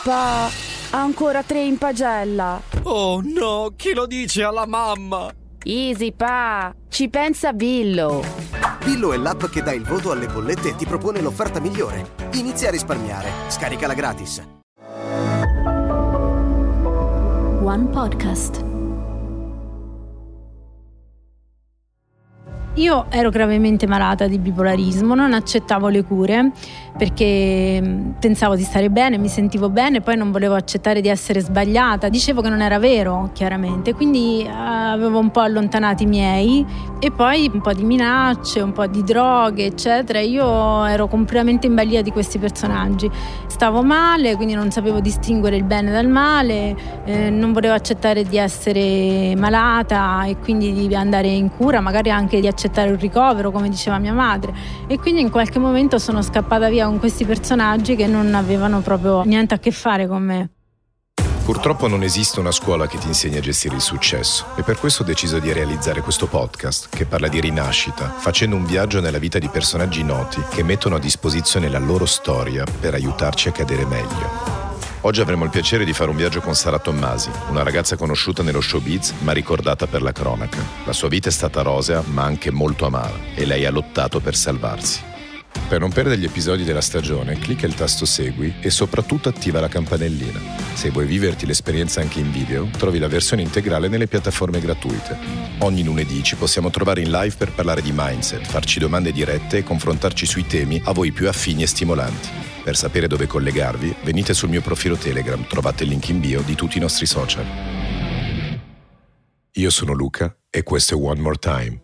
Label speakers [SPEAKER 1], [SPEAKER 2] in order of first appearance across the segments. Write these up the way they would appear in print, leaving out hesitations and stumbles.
[SPEAKER 1] Pa, ancora 3 in pagella.
[SPEAKER 2] Oh no, chi lo dice alla mamma?
[SPEAKER 1] Easy, pa, ci pensa Billo.
[SPEAKER 3] Billo è l'app che dà il voto alle bollette e ti propone l'offerta migliore. Inizia a risparmiare. Scaricala gratis.
[SPEAKER 4] One Podcast.
[SPEAKER 5] Io ero gravemente malata di bipolarismo, non accettavo le cure perché pensavo di stare bene, mi sentivo bene, poi non volevo accettare di essere sbagliata, dicevo che non era vero chiaramente, quindi avevo un po' allontanato i miei e poi un po' di minacce, un po' di droghe eccetera. Io ero completamente in balia di questi personaggi, stavo male, quindi non sapevo distinguere il bene dal male, non volevo accettare di essere malata e quindi di andare in cura, magari anche di accettare un ricovero come diceva mia madre, e quindi in qualche momento sono scappata via con questi personaggi che non avevano proprio niente a che fare con me.
[SPEAKER 6] Purtroppo non esiste una scuola che ti insegni a gestire il successo e per questo ho deciso di realizzare questo podcast che parla di rinascita, facendo un viaggio nella vita di personaggi noti che mettono a disposizione la loro storia per aiutarci a cadere meglio. Oggi avremo il piacere di fare un viaggio con Sara Tommasi, una ragazza conosciuta nello showbiz ma ricordata per la cronaca. La sua vita è stata rosea ma anche molto amara e lei ha lottato per salvarsi. Per non perdere gli episodi della stagione, clicca il tasto segui e soprattutto attiva la campanellina. Se vuoi viverti l'esperienza anche in video, trovi la versione integrale nelle piattaforme gratuite. Ogni lunedì ci possiamo trovare in live per parlare di mindset, farci domande dirette e confrontarci sui temi a voi più affini e stimolanti. Per sapere dove collegarvi, venite sul mio profilo Telegram, trovate il link in bio di tutti i nostri social. Io sono Luca e questo è One More Time.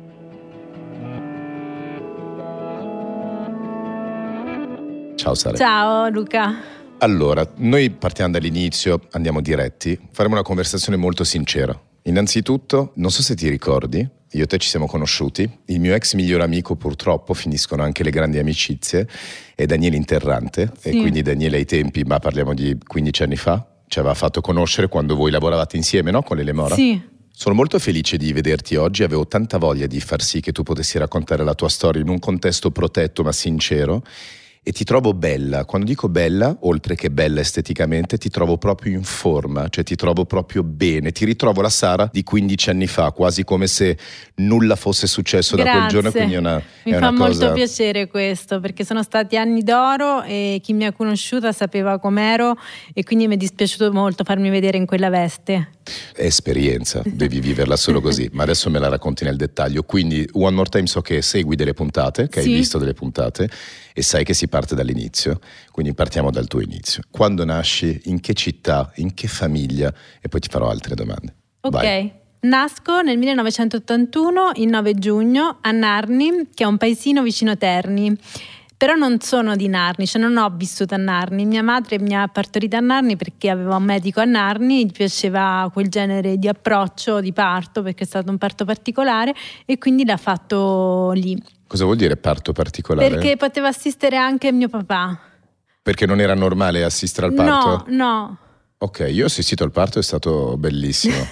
[SPEAKER 6] Ciao Sara.
[SPEAKER 5] Ciao Luca.
[SPEAKER 6] Allora, noi partiamo dall'inizio, andiamo diretti, faremo una conversazione molto sincera. Innanzitutto, non so se ti ricordi, io e te ci siamo conosciuti, il mio ex migliore amico purtroppo, finiscono anche le grandi amicizie, è Daniele Interrante, sì. E quindi Daniele ai tempi, ma parliamo di 15 anni fa, ci aveva fatto conoscere quando voi lavoravate insieme, no? Con l'Elemora?
[SPEAKER 5] Sì.
[SPEAKER 6] Sono molto felice di vederti oggi, avevo tanta voglia di far sì che tu potessi raccontare la tua storia in un contesto protetto ma sincero. E ti trovo bella, quando dico bella, oltre che bella esteticamente, ti trovo proprio in forma, cioè ti trovo proprio bene, ti ritrovo la Sara di 15 anni fa, quasi come se nulla fosse successo.
[SPEAKER 5] Grazie.
[SPEAKER 6] Da quel giorno, quindi
[SPEAKER 5] mi fa molto piacere questo, perché sono stati anni d'oro e chi mi ha conosciuta sapeva com'ero e quindi mi è dispiaciuto molto farmi vedere in quella veste.
[SPEAKER 6] È esperienza, devi viverla solo così, ma adesso me la racconti nel dettaglio. Quindi One More Time, so che segui delle puntate, che
[SPEAKER 5] sì.
[SPEAKER 6] Hai visto delle puntate e sai che si parte dall'inizio, quindi partiamo dal tuo inizio. Quando nasci, in che città, in che famiglia, e poi ti farò altre domande.
[SPEAKER 5] Ok.
[SPEAKER 6] Vai.
[SPEAKER 5] Nasco nel 1981, il 9 giugno, a Narni, che è un paesino vicino Terni. Però non sono di Narni, cioè non ho vissuto a Narni. Mia madre mi ha partorita a Narni perché aveva un medico a Narni, gli piaceva quel genere di approccio di parto perché è stato un parto particolare e quindi l'ha fatto lì.
[SPEAKER 6] Cosa vuol dire parto particolare?
[SPEAKER 5] Perché poteva assistere anche mio papà.
[SPEAKER 6] Perché non era normale assistere al parto?
[SPEAKER 5] No.
[SPEAKER 6] Ok, io ho assistito al parto, è stato bellissimo.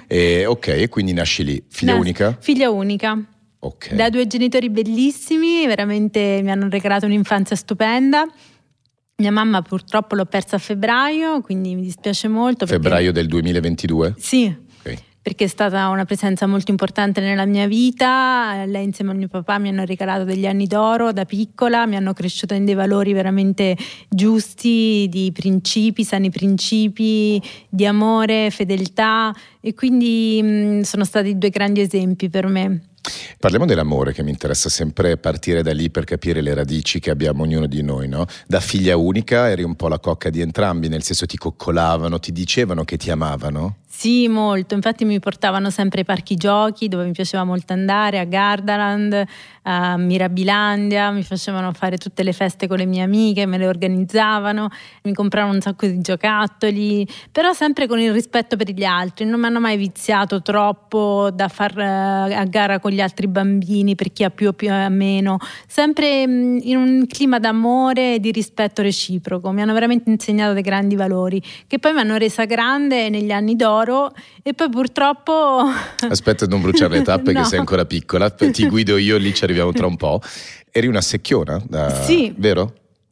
[SPEAKER 6] E quindi nasci lì, figlia unica?
[SPEAKER 5] Figlia unica.
[SPEAKER 6] Okay.
[SPEAKER 5] Da 2 genitori bellissimi, veramente mi hanno regalato un'infanzia stupenda. Mia mamma purtroppo l'ho persa a febbraio, quindi mi dispiace molto.
[SPEAKER 6] Febbraio del 2022?
[SPEAKER 5] Sì,
[SPEAKER 6] okay.
[SPEAKER 5] Perché è stata una presenza molto importante nella mia vita. Lei insieme al mio papà mi hanno regalato degli anni d'oro da piccola, mi hanno cresciuto in dei valori veramente giusti, di principi, sani principi, di amore, fedeltà, e quindi sono stati 2 grandi esempi per me.
[SPEAKER 6] Parliamo dell'amore, che mi interessa sempre partire da lì per capire le radici che abbiamo ognuno di noi, no? Da figlia unica eri un po' la cocca di entrambi, nel senso ti coccolavano, ti dicevano che ti amavano?
[SPEAKER 5] Sì, molto, infatti mi portavano sempre ai parchi giochi dove mi piaceva molto andare, a Gardaland, a Mirabilandia, mi facevano fare tutte le feste con le mie amiche, me le organizzavano, mi compravano un sacco di giocattoli, però sempre con il rispetto per gli altri, non mi hanno mai viziato troppo da far a gara con gli altri bambini per chi ha più o più a meno, sempre in un clima d'amore e di rispetto reciproco. Mi hanno veramente insegnato dei grandi valori che poi mi hanno resa grande negli anni d'oro e poi purtroppo
[SPEAKER 6] aspetta, non bruciare le tappe
[SPEAKER 5] no.
[SPEAKER 6] Che sei ancora piccola, ti guido io, lì ci arriviamo tra un po'. Eri una secchiona?
[SPEAKER 5] Sì.
[SPEAKER 6] Vero?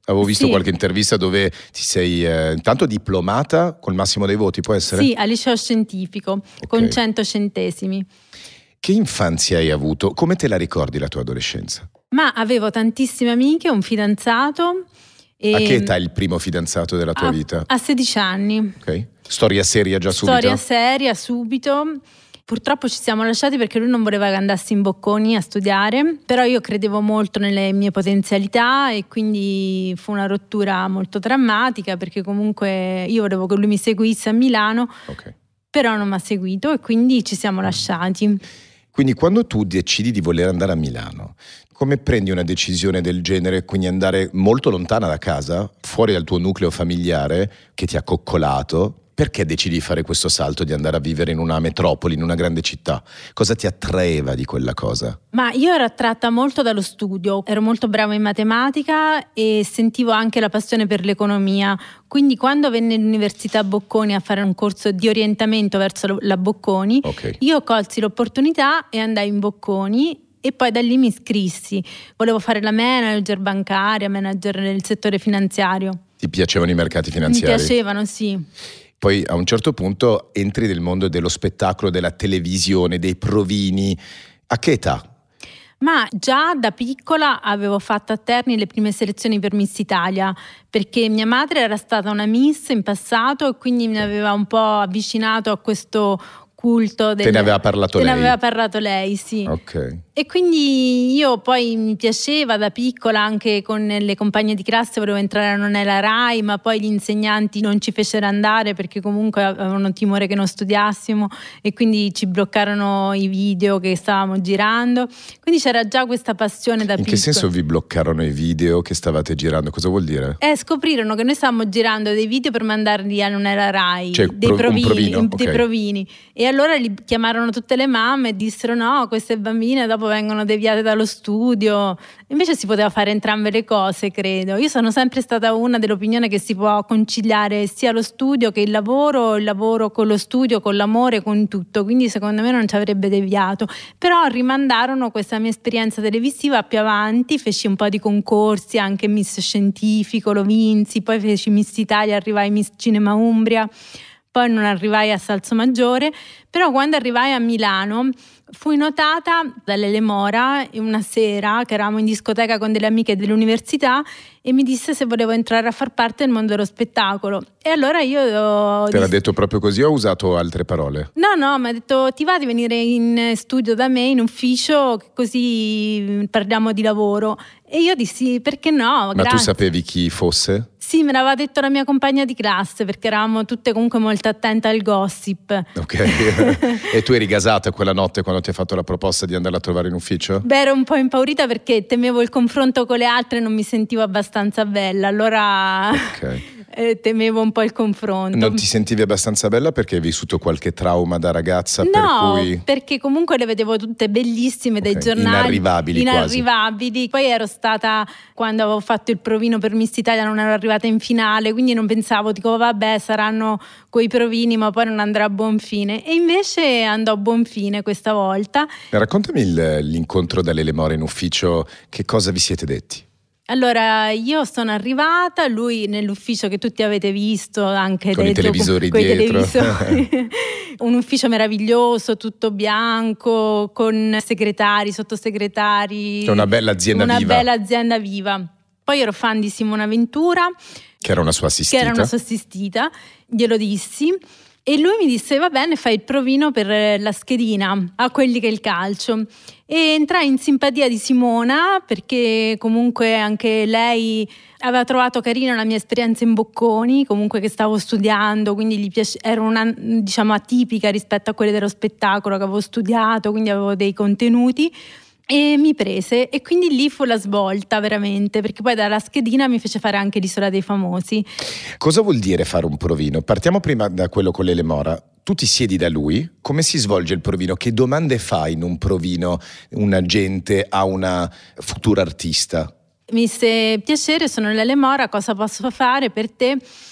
[SPEAKER 6] Avevo visto
[SPEAKER 5] Sì.
[SPEAKER 6] qualche intervista dove ti sei intanto diplomata col massimo dei voti, può essere?
[SPEAKER 5] Sì, al liceo scientifico, con 100 centesimi.
[SPEAKER 6] Che infanzia hai avuto? Come te la ricordi la tua adolescenza?
[SPEAKER 5] Ma avevo tantissime amiche, un fidanzato. E
[SPEAKER 6] A che età è il primo fidanzato della tua vita?
[SPEAKER 5] A 16 anni.
[SPEAKER 6] Ok. Storia seria già subito?
[SPEAKER 5] Storia seria, subito. Purtroppo ci siamo lasciati perché lui non voleva che andassi in Bocconi a studiare, però io credevo molto nelle mie potenzialità e quindi fu una rottura molto drammatica, perché comunque io volevo che lui mi seguisse a Milano, però non mi ha seguito e quindi ci siamo lasciati.
[SPEAKER 6] Quindi quando tu decidi di voler andare a Milano, come prendi una decisione del genere, quindi andare molto lontana da casa, fuori dal tuo nucleo familiare che ti ha coccolato? Perché decidi di fare questo salto, di andare a vivere in una metropoli, in una grande città? Cosa ti attraeva di quella cosa?
[SPEAKER 5] Ma io ero attratta molto dallo studio, ero molto brava in matematica e sentivo anche la passione per l'economia. Quindi quando venne all'Università Bocconi a fare un corso di orientamento verso la Bocconi, io colsi l'opportunità e andai in Bocconi. E poi da lì mi iscrissi. Volevo fare la manager bancaria, manager nel settore finanziario.
[SPEAKER 6] Ti piacevano i mercati finanziari?
[SPEAKER 5] Mi piacevano, sì.
[SPEAKER 6] Poi a un certo punto entri nel mondo dello spettacolo, della televisione, dei provini. A che età?
[SPEAKER 5] Ma già da piccola avevo fatto a Terni le prime selezioni per Miss Italia, perché mia madre era stata una Miss in passato e quindi mi aveva un po' avvicinato a questo culto.
[SPEAKER 6] Te ne aveva parlato lei?
[SPEAKER 5] Te ne aveva parlato lei, sì.
[SPEAKER 6] Ok.
[SPEAKER 5] E quindi io poi mi piaceva da piccola, anche con le compagne di classe volevo entrare a Nonella Rai, ma poi gli insegnanti non ci fecero andare perché comunque avevano timore che non studiassimo e quindi ci bloccarono i video che stavamo girando. Quindi c'era già questa passione da piccola.
[SPEAKER 6] In che senso vi bloccarono i video che stavate girando? Cosa vuol dire?
[SPEAKER 5] Scoprirono che noi stavamo girando dei video per mandarli a Nonella Rai,
[SPEAKER 6] cioè,
[SPEAKER 5] dei provini,
[SPEAKER 6] dei
[SPEAKER 5] provini. E allora li chiamarono tutte le mamme e dissero no, queste bambine dopo vengono deviate dallo studio. Invece si poteva fare entrambe le cose, credo. Io sono sempre stata una dell'opinione che si può conciliare sia lo studio che il lavoro con lo studio, con l'amore, con tutto. Quindi secondo me non ci avrebbe deviato. Però rimandarono questa mia esperienza televisiva più avanti, feci un po' di concorsi, anche Miss Scientifico, lo vinsi, poi feci Miss Italia, arrivai Miss Cinema Umbria. Poi non arrivai a Salsomaggiore, però quando arrivai a Milano fui notata dall'Elemora una sera che eravamo in discoteca con delle amiche dell'università e mi disse se volevo entrare a far parte del mondo dello spettacolo. E allora io
[SPEAKER 6] Te l'ha detto proprio così o ha usato altre parole?
[SPEAKER 5] No, mi ha detto ti va di venire in studio da me, in ufficio, così parliamo di lavoro. E io dissi perché no,
[SPEAKER 6] Ma
[SPEAKER 5] grazie.
[SPEAKER 6] tu sapevi chi fosse?
[SPEAKER 5] Sì, me l'aveva detto la mia compagna di classe perché eravamo tutte comunque molto attente al gossip.
[SPEAKER 6] Ok. E tu eri gasata quella notte quando ti ha fatto la proposta di andarla a trovare in ufficio?
[SPEAKER 5] Beh, ero un po' impaurita perché temevo il confronto con le altre e non mi sentivo abbastanza bella, allora temevo un po' il confronto.
[SPEAKER 6] Non ti sentivi abbastanza bella perché hai vissuto qualche trauma da ragazza?
[SPEAKER 5] No,
[SPEAKER 6] per cui...
[SPEAKER 5] perché comunque le vedevo tutte bellissime dai giornali. Inarrivabili. Poi ero stata, quando avevo fatto il provino per Miss Italia non ero arrivata in finale, quindi non pensavo, dico vabbè saranno quei provini ma poi non andrà a buon fine. E invece andò a buon fine questa volta.
[SPEAKER 6] Raccontami l'incontro dall'Elemora in ufficio, che cosa vi siete detti?
[SPEAKER 5] Allora io sono arrivata, lui nell'ufficio che tutti avete visto anche
[SPEAKER 6] con i televisori dietro.
[SPEAKER 5] Un ufficio meraviglioso, tutto bianco, con segretari, sottosegretari.
[SPEAKER 6] C'è una bella azienda viva.
[SPEAKER 5] Una bella azienda viva. Poi ero fan di Simona Ventura,
[SPEAKER 6] che era una sua assistita.
[SPEAKER 5] Glielo dissi. E lui mi disse va bene, fai il provino per la schedina a quelli che è il calcio. E entrai in simpatia di Simona perché comunque anche lei aveva trovato carina la mia esperienza in Bocconi, comunque che stavo studiando, quindi gli era una diciamo atipica rispetto a quelle dello spettacolo che avevo studiato, quindi avevo dei contenuti. E mi prese e quindi lì fu la svolta veramente, perché poi dalla schedina mi fece fare anche l'Isola dei Famosi.
[SPEAKER 6] Cosa vuol dire fare un provino? Partiamo prima da quello con l'Elemora. Tu ti siedi da lui, come si svolge il provino? Che domande fa in un provino un agente a una futura artista?
[SPEAKER 5] Mi disse piacere, sono l'Elemora, cosa posso fare per te?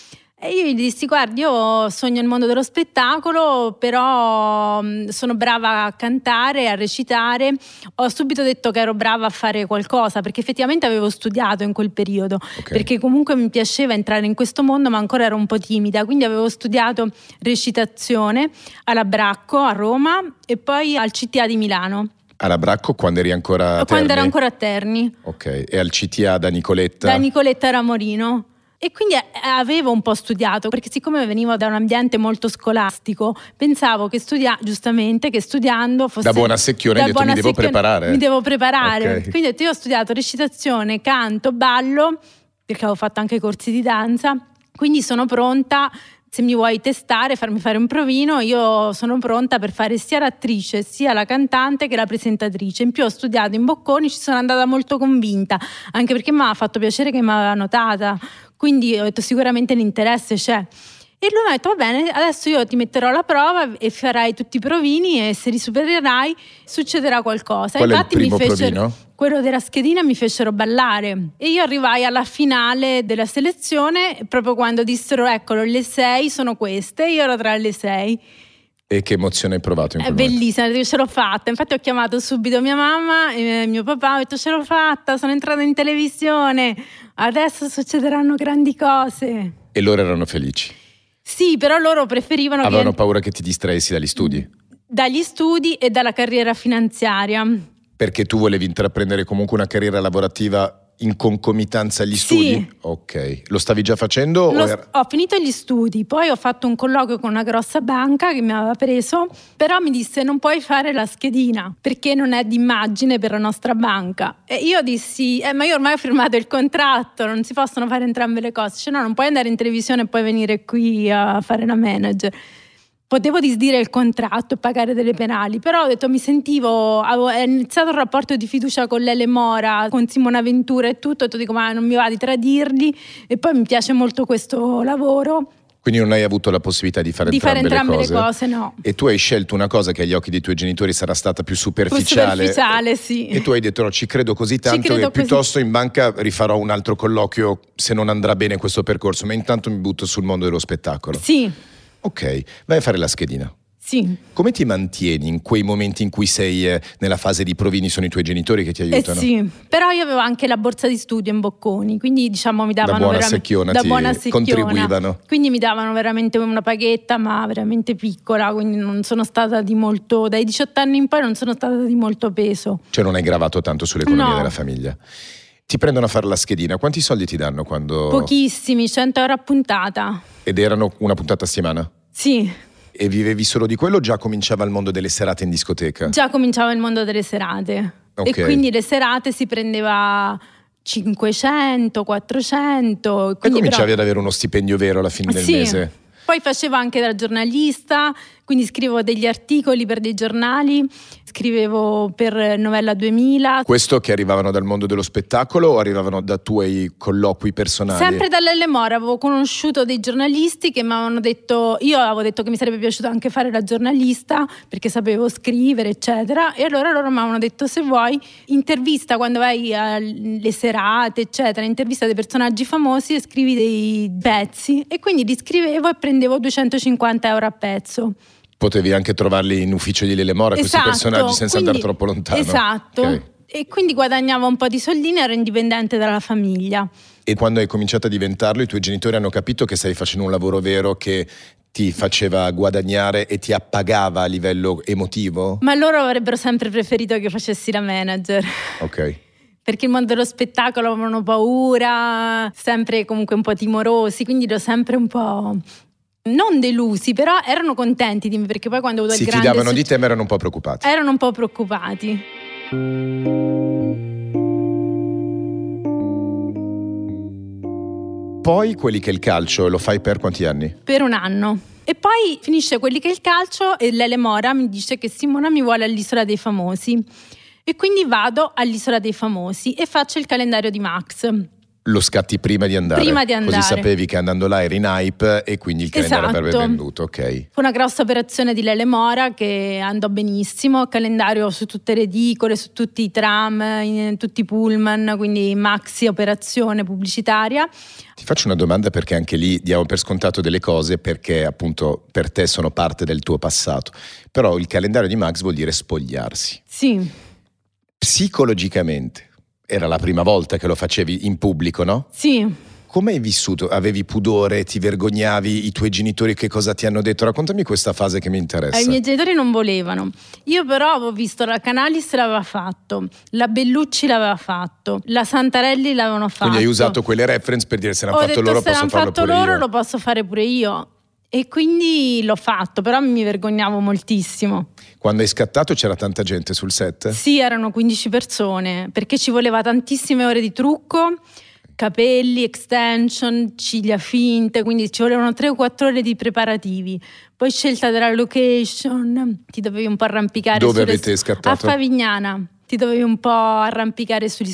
[SPEAKER 5] E io gli dissi: guardi, io sogno il mondo dello spettacolo, però sono brava a cantare, a recitare. Ho subito detto che ero brava a fare qualcosa, perché effettivamente avevo studiato in quel periodo, perché comunque mi piaceva entrare in questo mondo, ma ancora ero un po' timida, quindi avevo studiato recitazione alla Bracco a Roma e poi al CTA di Milano.
[SPEAKER 6] Alla Bracco quando eri ancora a Terni?
[SPEAKER 5] Quando ero ancora a Terni.
[SPEAKER 6] Ok, e al CTA da Nicoletta?
[SPEAKER 5] Da Nicoletta Ramorino. E quindi avevo un po' studiato, perché siccome venivo da un ambiente molto scolastico, pensavo che giustamente che studiando fosse...
[SPEAKER 6] Da buona secchione hai detto: mi devo preparare.
[SPEAKER 5] Mi devo preparare.
[SPEAKER 6] Okay.
[SPEAKER 5] Quindi ho detto: io ho studiato recitazione, canto, ballo, perché avevo fatto anche corsi di danza, quindi sono pronta. Se mi vuoi testare, farmi fare un provino, io sono pronta per fare sia l'attrice, sia la cantante che la presentatrice. In più ho studiato in Bocconi, ci sono andata molto convinta, anche perché mi ha fatto piacere che mi aveva notata, quindi ho detto sicuramente l'interesse c'è. E lui mi ha detto: va bene, adesso io ti metterò alla prova e farai tutti i provini, e se li supererai succederà qualcosa.
[SPEAKER 6] Qual
[SPEAKER 5] Infatti
[SPEAKER 6] è il primo provino?
[SPEAKER 5] Quello della schedina, mi fecero ballare e io arrivai alla finale della selezione proprio quando dissero: eccolo, le 6 sono queste. Io ero tra le 6.
[SPEAKER 6] E che emozione hai provato in quel momento?
[SPEAKER 5] Bellissima, ce l'ho fatta. Infatti ho chiamato subito mia mamma e mio papà, ho detto: ce l'ho fatta, sono entrata in televisione, adesso succederanno grandi cose.
[SPEAKER 6] E loro erano felici?
[SPEAKER 5] Sì, però loro preferivano
[SPEAKER 6] Avevano paura che ti distraessi dagli studi?
[SPEAKER 5] Dagli studi e dalla carriera finanziaria.
[SPEAKER 6] Perché tu volevi intraprendere comunque una carriera lavorativa in concomitanza agli studi? Ok. Lo stavi già facendo?
[SPEAKER 5] Ho finito gli studi, poi ho fatto un colloquio con una grossa banca che mi aveva preso, però mi disse: non puoi fare la schedina perché non è d'immagine per la nostra banca. E io dissi: ma io ormai ho firmato il contratto, non si possono fare entrambe le cose. Cioè, no, non puoi andare in televisione e poi venire qui a fare la manager. Potevo disdire il contratto e pagare delle penali, però ho detto, avevo iniziato un rapporto di fiducia con Lele Mora, con Simona Ventura e tutto, ho detto: dico, ma non mi va di tradirli, e poi mi piace molto questo lavoro.
[SPEAKER 6] Quindi non hai avuto la possibilità di fare entrambe
[SPEAKER 5] le cose, no.
[SPEAKER 6] E tu hai scelto una cosa che agli occhi dei tuoi genitori sarà stata più superficiale.
[SPEAKER 5] Più superficiale, sì.
[SPEAKER 6] E tu hai detto: no, ci credo così tanto che piuttosto in banca rifarò un altro colloquio se non andrà bene questo percorso, ma intanto mi butto sul mondo dello spettacolo.
[SPEAKER 5] Sì.
[SPEAKER 6] Ok, vai a fare la schedina.
[SPEAKER 5] Sì.
[SPEAKER 6] Come ti mantieni in quei momenti in cui sei nella fase di provini? Sono i tuoi genitori che ti aiutano?
[SPEAKER 5] Sì, però io avevo anche la borsa di studio in Bocconi, quindi diciamo mi davano
[SPEAKER 6] da buona secchiona contribuivano.
[SPEAKER 5] Quindi mi davano veramente una paghetta, ma veramente piccola, quindi non sono stata di molto, dai 18 anni in poi non sono stata di molto peso.
[SPEAKER 6] Cioè non hai gravato tanto sull'economia della famiglia. Ti prendono a fare la schedina, quanti soldi ti danno quando...
[SPEAKER 5] Pochissimi, 100 euro a puntata.
[SPEAKER 6] Ed erano una puntata a settimana?
[SPEAKER 5] Sì.
[SPEAKER 6] E vivevi solo di quello o già cominciava il mondo delle serate in discoteca?
[SPEAKER 5] Già cominciava il mondo delle serate. Okay. E quindi le serate si prendeva 500, 400.
[SPEAKER 6] E cominciavi ad avere uno stipendio vero alla fine del mese?
[SPEAKER 5] Poi facevo anche da giornalista, quindi scrivevo degli articoli per dei giornali, scrivevo per Novella 2000.
[SPEAKER 6] Questo che arrivavano dal mondo dello spettacolo o arrivavano da tuoi colloqui personali?
[SPEAKER 5] Sempre da Lele Mora, avevo conosciuto dei giornalisti che mi avevano detto, io avevo detto che mi sarebbe piaciuto anche fare la giornalista perché sapevo scrivere eccetera, e allora loro mi avevano detto: se vuoi intervista quando vai alle serate eccetera, intervista dei personaggi famosi e scrivi dei pezzi, e quindi li scrivevo e prendevo 250 euro a pezzo.
[SPEAKER 6] Potevi anche trovarli in ufficio di Lele Mora, questi personaggi, senza andare troppo lontano.
[SPEAKER 5] Esatto. Okay. E quindi guadagnavo un po' di soldini, ero indipendente dalla famiglia.
[SPEAKER 6] E quando hai cominciato a diventarlo, i tuoi genitori hanno capito che stavi facendo un lavoro vero che ti faceva guadagnare e ti appagava a livello emotivo?
[SPEAKER 5] Ma loro avrebbero sempre preferito che facessi la manager.
[SPEAKER 6] Ok.
[SPEAKER 5] Perché il mondo dello spettacolo avevano paura, sempre comunque un po' timorosi, quindi ero sempre un po'... non delusi, però erano contenti di me, perché poi quando ho avuto il grande...
[SPEAKER 6] Si fidavano di te, ma erano un po' preoccupati.
[SPEAKER 5] Erano un po' preoccupati.
[SPEAKER 6] Poi Quelli che il calcio lo fai per quanti anni?
[SPEAKER 5] Per 1 anno. E poi finisce Quelli che il calcio e Lele Mora mi dice che Simona mi vuole all'Isola dei Famosi. E quindi vado all'Isola dei Famosi e faccio il calendario di Max.
[SPEAKER 6] Lo scatti prima di andare. Così sapevi che andando là eri in hype e quindi il calendario avrebbe venduto, ok.
[SPEAKER 5] Fu una grossa operazione di Lele Mora che andò benissimo, calendario su tutte le edicole, su tutti i tram, in tutti i pullman, quindi maxi operazione pubblicitaria.
[SPEAKER 6] Ti faccio una domanda perché anche lì diamo per scontato delle cose perché appunto per te sono parte del tuo passato. Però il calendario di Max vuol dire spogliarsi.
[SPEAKER 5] Sì.
[SPEAKER 6] Psicologicamente. Era la prima volta che lo facevi in pubblico, no?
[SPEAKER 5] Sì.
[SPEAKER 6] Come hai vissuto? Avevi pudore? Ti vergognavi? I tuoi genitori che cosa ti hanno detto? Raccontami questa fase che mi interessa.
[SPEAKER 5] I miei genitori non volevano. Io però avevo visto la Canalis l'aveva fatto, la Bellucci l'aveva fatto, la Santarelli l'avevano fatto.
[SPEAKER 6] Quindi hai usato quelle reference per dire se l'hanno fatto loro posso farlo pure io.
[SPEAKER 5] Lo posso fare pure io. E quindi l'ho fatto, però mi vergognavo moltissimo.
[SPEAKER 6] Quando hai scattato c'era tanta gente sul set?
[SPEAKER 5] Sì, erano 15 persone, perché ci voleva tantissime ore di trucco, capelli, extension, ciglia finte, quindi ci volevano 3 o 4 ore di preparativi. Poi scelta della location, ti dovevi un po' arrampicare.
[SPEAKER 6] Dove avete scattato?
[SPEAKER 5] A Favignana. Ti dovevi un po' arrampicare sugli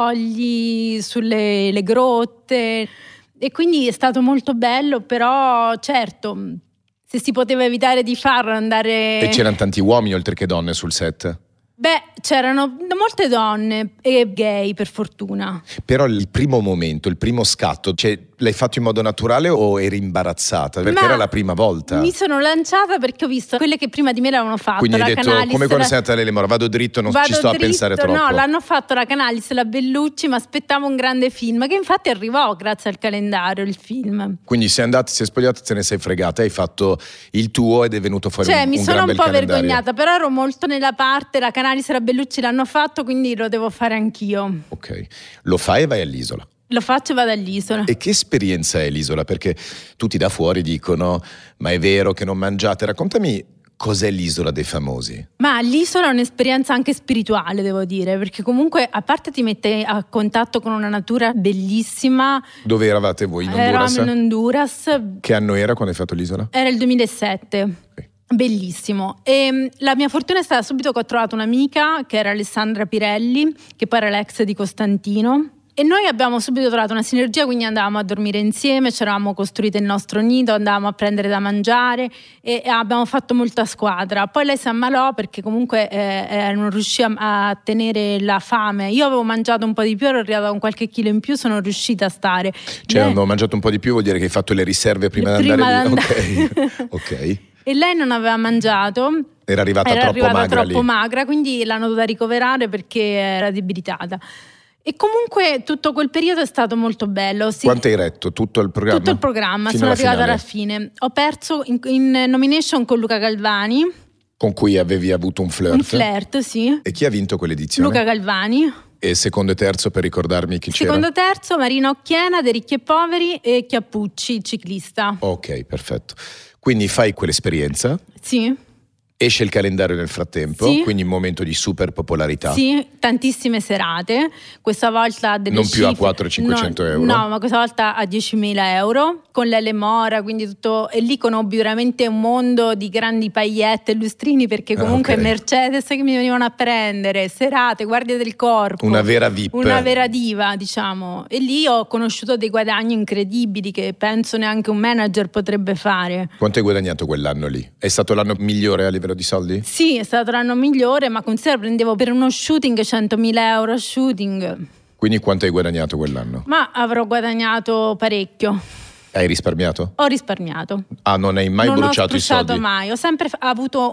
[SPEAKER 5] scogli, sulle grotte. E quindi è stato molto bello, però certo, se si poteva evitare di farlo andare...
[SPEAKER 6] E c'erano tanti uomini oltre che donne sul set?
[SPEAKER 5] Beh, c'erano molte donne e gay, per fortuna.
[SPEAKER 6] Però il primo momento, il primo scatto, cioè, l'hai fatto in modo naturale o eri imbarazzata? Perché era la prima volta.
[SPEAKER 5] Mi sono lanciata perché ho visto quelle che prima di me l'avevano fatto.
[SPEAKER 6] Quindi hai detto,
[SPEAKER 5] Canalis,
[SPEAKER 6] come quando sei andata a Lele Mora, vado dritto, non ci sto a pensare troppo.
[SPEAKER 5] No, l'hanno fatto la Canalis, la Bellucci, ma aspettavo un grande film, che infatti arrivò grazie al calendario, il film.
[SPEAKER 6] Quindi sei andata, sei spogliata, te ne sei fregata, hai fatto il tuo ed è venuto fuori un gran bel calendario.
[SPEAKER 5] Mi sono un po' vergognata, però ero molto nella parte, la Canalis e la Bellucci l'hanno fatto, quindi lo devo fare anch'io.
[SPEAKER 6] Ok, lo fai e vai all'isola.
[SPEAKER 5] Lo faccio e vado all'isola.
[SPEAKER 6] E che esperienza è l'isola? Perché tutti da fuori dicono, ma è vero che non mangiate? Raccontami cos'è l'isola dei famosi.
[SPEAKER 5] Ma l'isola è un'esperienza anche spirituale, devo dire, perché comunque a parte ti mette a contatto con una natura bellissima.
[SPEAKER 6] Dove eravate voi? In Honduras?
[SPEAKER 5] Eravamo in Honduras.
[SPEAKER 6] Che anno era quando hai fatto l'isola?
[SPEAKER 5] Era il 2007.
[SPEAKER 6] Okay.
[SPEAKER 5] Bellissimo. E la mia fortuna è stata subito che ho trovato un'amica che era Alessandra Pirelli, che poi era l'ex di Costantino. E noi abbiamo subito trovato una sinergia, quindi andavamo a dormire insieme, ci eravamo costruite il nostro nido, andavamo a prendere da mangiare e abbiamo fatto molta squadra. Poi lei si ammalò perché comunque non riuscì a tenere la fame. Io avevo mangiato un po' di più, ero arrivata con qualche chilo in più, sono riuscita a stare.
[SPEAKER 6] Cioè hanno mangiato un po' di più, vuol dire che hai fatto le riserve prima di andare via? Ok.
[SPEAKER 5] E lei non aveva mangiato.
[SPEAKER 6] Era arrivata
[SPEAKER 5] troppo magra, quindi l'hanno dovuta ricoverare perché era debilitata. E comunque tutto quel periodo è stato molto bello. Sì.
[SPEAKER 6] Quanto hai retto? Tutto il programma?
[SPEAKER 5] Tutto il programma, sono arrivata alla fine. Ho perso in nomination con Luca Galvani.
[SPEAKER 6] Con cui avevi avuto un flirt?
[SPEAKER 5] Un flirt, sì.
[SPEAKER 6] E chi ha vinto quell'edizione?
[SPEAKER 5] Luca Galvani.
[SPEAKER 6] E secondo e terzo, per ricordarmi chi c'era?
[SPEAKER 5] Secondo e terzo Marina Occhiena, De Ricchi e Poveri e Chiappucci, ciclista.
[SPEAKER 6] Ok, perfetto. Quindi fai quell'esperienza?
[SPEAKER 5] Sì.
[SPEAKER 6] Esce il calendario nel frattempo, sì. Quindi un momento di super popolarità.
[SPEAKER 5] Sì, tantissime serate, questa volta delle
[SPEAKER 6] non più a 400-500 euro.
[SPEAKER 5] No, ma questa volta a 10.000 euro, con Lele Mora, quindi tutto. E lì conobbi veramente un mondo di grandi paillette e lustrini, perché comunque okay. Mercedes che mi venivano a prendere, serate, guardie del corpo.
[SPEAKER 6] Una vera VIP.
[SPEAKER 5] Una vera diva, diciamo. E lì ho conosciuto dei guadagni incredibili che penso neanche un manager potrebbe fare.
[SPEAKER 6] Quanto hai guadagnato quell'anno lì? È stato l'anno migliore a livello di soldi?
[SPEAKER 5] Sì, è stato l'anno migliore, ma considera prendevo per uno shooting 100.000 euro a shooting.
[SPEAKER 6] Quindi quanto hai guadagnato quell'anno?
[SPEAKER 5] Ma avrò guadagnato parecchio.
[SPEAKER 6] Hai risparmiato?
[SPEAKER 5] Ho risparmiato.
[SPEAKER 6] Ah, non hai mai bruciato i soldi?
[SPEAKER 5] Non ho mai, ho sempre avuto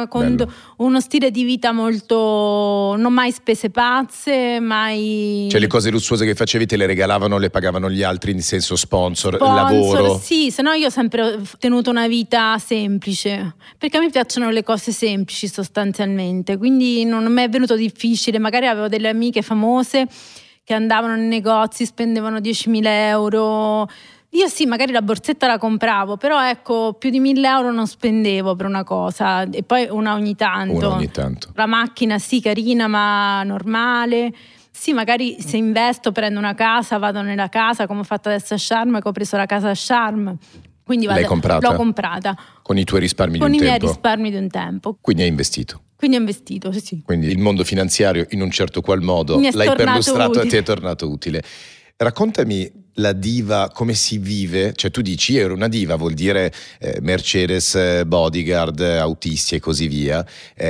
[SPEAKER 5] uno stile di vita molto, non mai spese pazze, mai.
[SPEAKER 6] Cioè le cose lussuose che facevi te le regalavano, le pagavano gli altri in senso sponsor lavoro?
[SPEAKER 5] Sì, se no io ho sempre tenuto una vita semplice, perché a me piacciono le cose semplici sostanzialmente, quindi non mi è venuto difficile. Magari avevo delle amiche famose che andavano nei negozi, spendevano 10.000 euro. Io sì, magari la borsetta la compravo, però ecco, più di 1.000 euro non spendevo per una cosa, e poi una ogni tanto.
[SPEAKER 6] Una ogni tanto.
[SPEAKER 5] La macchina sì, carina, ma normale. Sì, magari se investo, prendo una casa, vado nella casa, come ho fatto adesso a Sharm, che ho preso la casa a Sharm. Quindi
[SPEAKER 6] l'hai comprata?
[SPEAKER 5] L'ho comprata.
[SPEAKER 6] Con i tuoi risparmi di un tempo?
[SPEAKER 5] Con i miei risparmi di un tempo.
[SPEAKER 6] Quindi hai investito?
[SPEAKER 5] Quindi ho investito, sì.
[SPEAKER 6] Quindi il mondo finanziario in un certo qual modo l'hai perlustrato e ti è tornato utile. Raccontami la diva, come si vive, cioè tu dici ero una diva, vuol dire Mercedes, bodyguard, autisti e così via,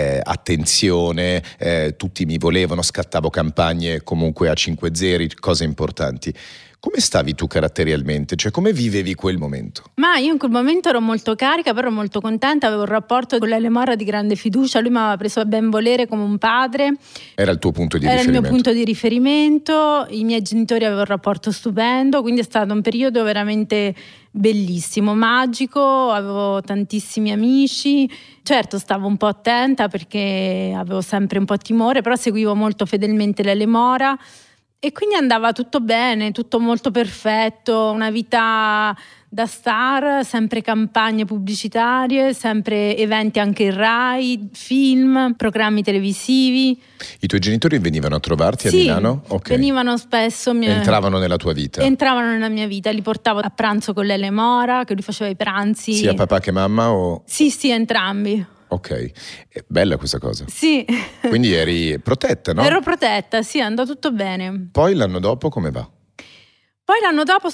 [SPEAKER 6] attenzione, tutti mi volevano, scattavo campagne comunque a 5 zeri, cose importanti. Come stavi tu caratterialmente? Cioè come vivevi quel momento?
[SPEAKER 5] Ma io in quel momento ero molto carica, però molto contenta, avevo un rapporto con Lele Mora di grande fiducia, lui mi aveva preso a ben volere come un padre.
[SPEAKER 6] Era il tuo punto di
[SPEAKER 5] riferimento? Era il mio punto di riferimento, i miei genitori avevano un rapporto stupendo, quindi è stato un periodo veramente bellissimo, magico, avevo tantissimi amici. Certo stavo un po' attenta perché avevo sempre un po' timore, però seguivo molto fedelmente Lele Mora. E quindi andava tutto bene, tutto molto perfetto, una vita da star, sempre campagne pubblicitarie, sempre eventi anche in Rai, film, programmi televisivi.
[SPEAKER 6] I tuoi genitori venivano a trovarti a Milano?
[SPEAKER 5] Okay. Venivano spesso.
[SPEAKER 6] Entravano nella tua vita?
[SPEAKER 5] Entravano nella mia vita, li portavo a pranzo con Lele Mora, che lui faceva i pranzi.
[SPEAKER 6] Sia papà che mamma o?
[SPEAKER 5] Sì, entrambi.
[SPEAKER 6] Ok, è bella questa cosa.
[SPEAKER 5] Sì.
[SPEAKER 6] Quindi eri protetta, no?
[SPEAKER 5] Ero protetta, sì, è andato tutto bene.
[SPEAKER 6] Poi l'anno dopo come va?
[SPEAKER 5] Poi l'anno dopo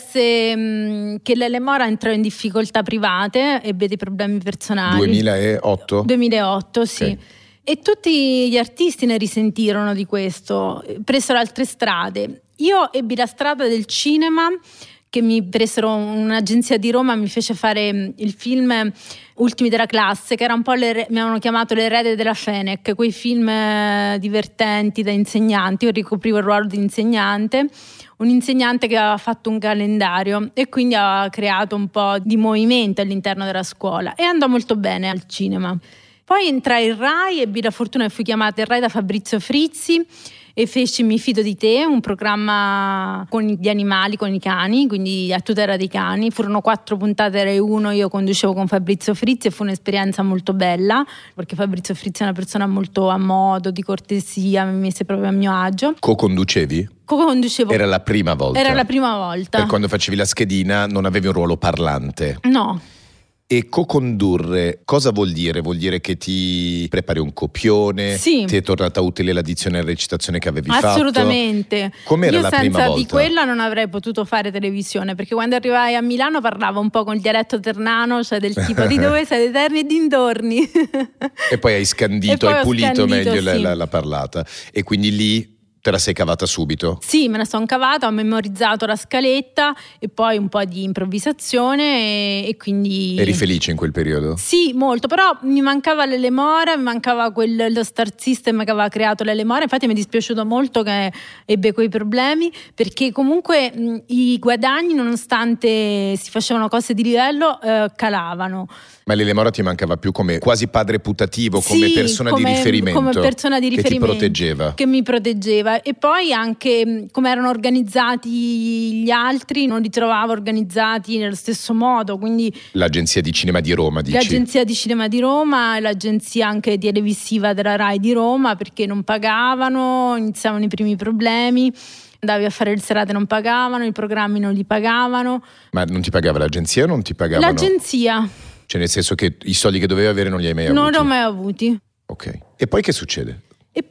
[SPEAKER 5] successe che Lele Mora entrò in difficoltà private, ebbe dei problemi personali.
[SPEAKER 6] 2008?
[SPEAKER 5] 2008, sì.
[SPEAKER 6] Okay.
[SPEAKER 5] E tutti gli artisti ne risentirono di questo, presero altre strade. Io ebbi la strada del cinema, che mi presero un'agenzia di Roma, mi fece fare il film Ultimi della classe, che era un po' mi avevano chiamato le erede della Fenech, quei film divertenti da insegnanti. Io ricoprivo il ruolo di insegnante, un insegnante che aveva fatto un calendario e quindi aveva creato un po' di movimento all'interno della scuola e andò molto bene al cinema. Poi entrai in Rai, ebbi la fortuna che fui chiamata in Rai da Fabrizio Frizzi e feci Mi fido di te, un programma con gli animali, con i cani, quindi a tutela dei cani. Furono 4 puntate Rai 1, io conducevo con Fabrizio Frizzi e fu un'esperienza molto bella, perché Fabrizio Frizzi è una persona molto a modo, di cortesia, mi mise proprio a mio agio.
[SPEAKER 6] Co-conducevi?
[SPEAKER 5] Co-conducevo.
[SPEAKER 6] Era la prima volta?
[SPEAKER 5] Era la prima volta.
[SPEAKER 6] E quando facevi la schedina non avevi un ruolo parlante?
[SPEAKER 5] No.
[SPEAKER 6] E co-condurre cosa vuol dire? Vuol dire che ti prepari un copione?
[SPEAKER 5] Sì.
[SPEAKER 6] Ti è tornata utile l'addizione e recitazione che avevi fatto?
[SPEAKER 5] Assolutamente.
[SPEAKER 6] Com'era la prima volta?
[SPEAKER 5] Io senza di quella non avrei potuto fare televisione, perché quando arrivai a Milano parlavo un po' con il dialetto ternano, cioè del tipo di dove siete eterni e dintorni.
[SPEAKER 6] E poi hai scandito, hai pulito meglio
[SPEAKER 5] sì.
[SPEAKER 6] la parlata. E quindi lì te la sei cavata subito?
[SPEAKER 5] Sì, me la sono cavata, ho memorizzato la scaletta e poi un po' di improvvisazione e quindi...
[SPEAKER 6] Eri felice in quel periodo?
[SPEAKER 5] Sì, molto, però mi mancava Lele Mora, mi mancava lo star system che aveva creato Lele Mora. Infatti mi è dispiaciuto molto che ebbe quei problemi, perché comunque i guadagni, nonostante si facevano cose di livello, calavano.
[SPEAKER 6] Ma Lele Mora ti mancava più come quasi padre putativo, come persona di riferimento? Come persona di riferimento. Che ti proteggeva.
[SPEAKER 5] Che mi proteggeva. E poi anche come erano organizzati gli altri, non li trovavo organizzati nello stesso modo. Quindi
[SPEAKER 6] l'agenzia di cinema di Roma, dici?
[SPEAKER 5] L'agenzia di cinema di Roma, l'agenzia anche televisiva della Rai di Roma, perché non pagavano, iniziavano i primi problemi. Andavi a fare le serate, non pagavano, i programmi non li pagavano.
[SPEAKER 6] Ma non ti pagava l'agenzia o non ti pagavano?
[SPEAKER 5] L'agenzia.
[SPEAKER 6] Cioè nel senso che i soldi che dovevi avere non li hai mai avuti?
[SPEAKER 5] Non li ho mai avuti.
[SPEAKER 6] Ok. E poi che succede?
[SPEAKER 5] E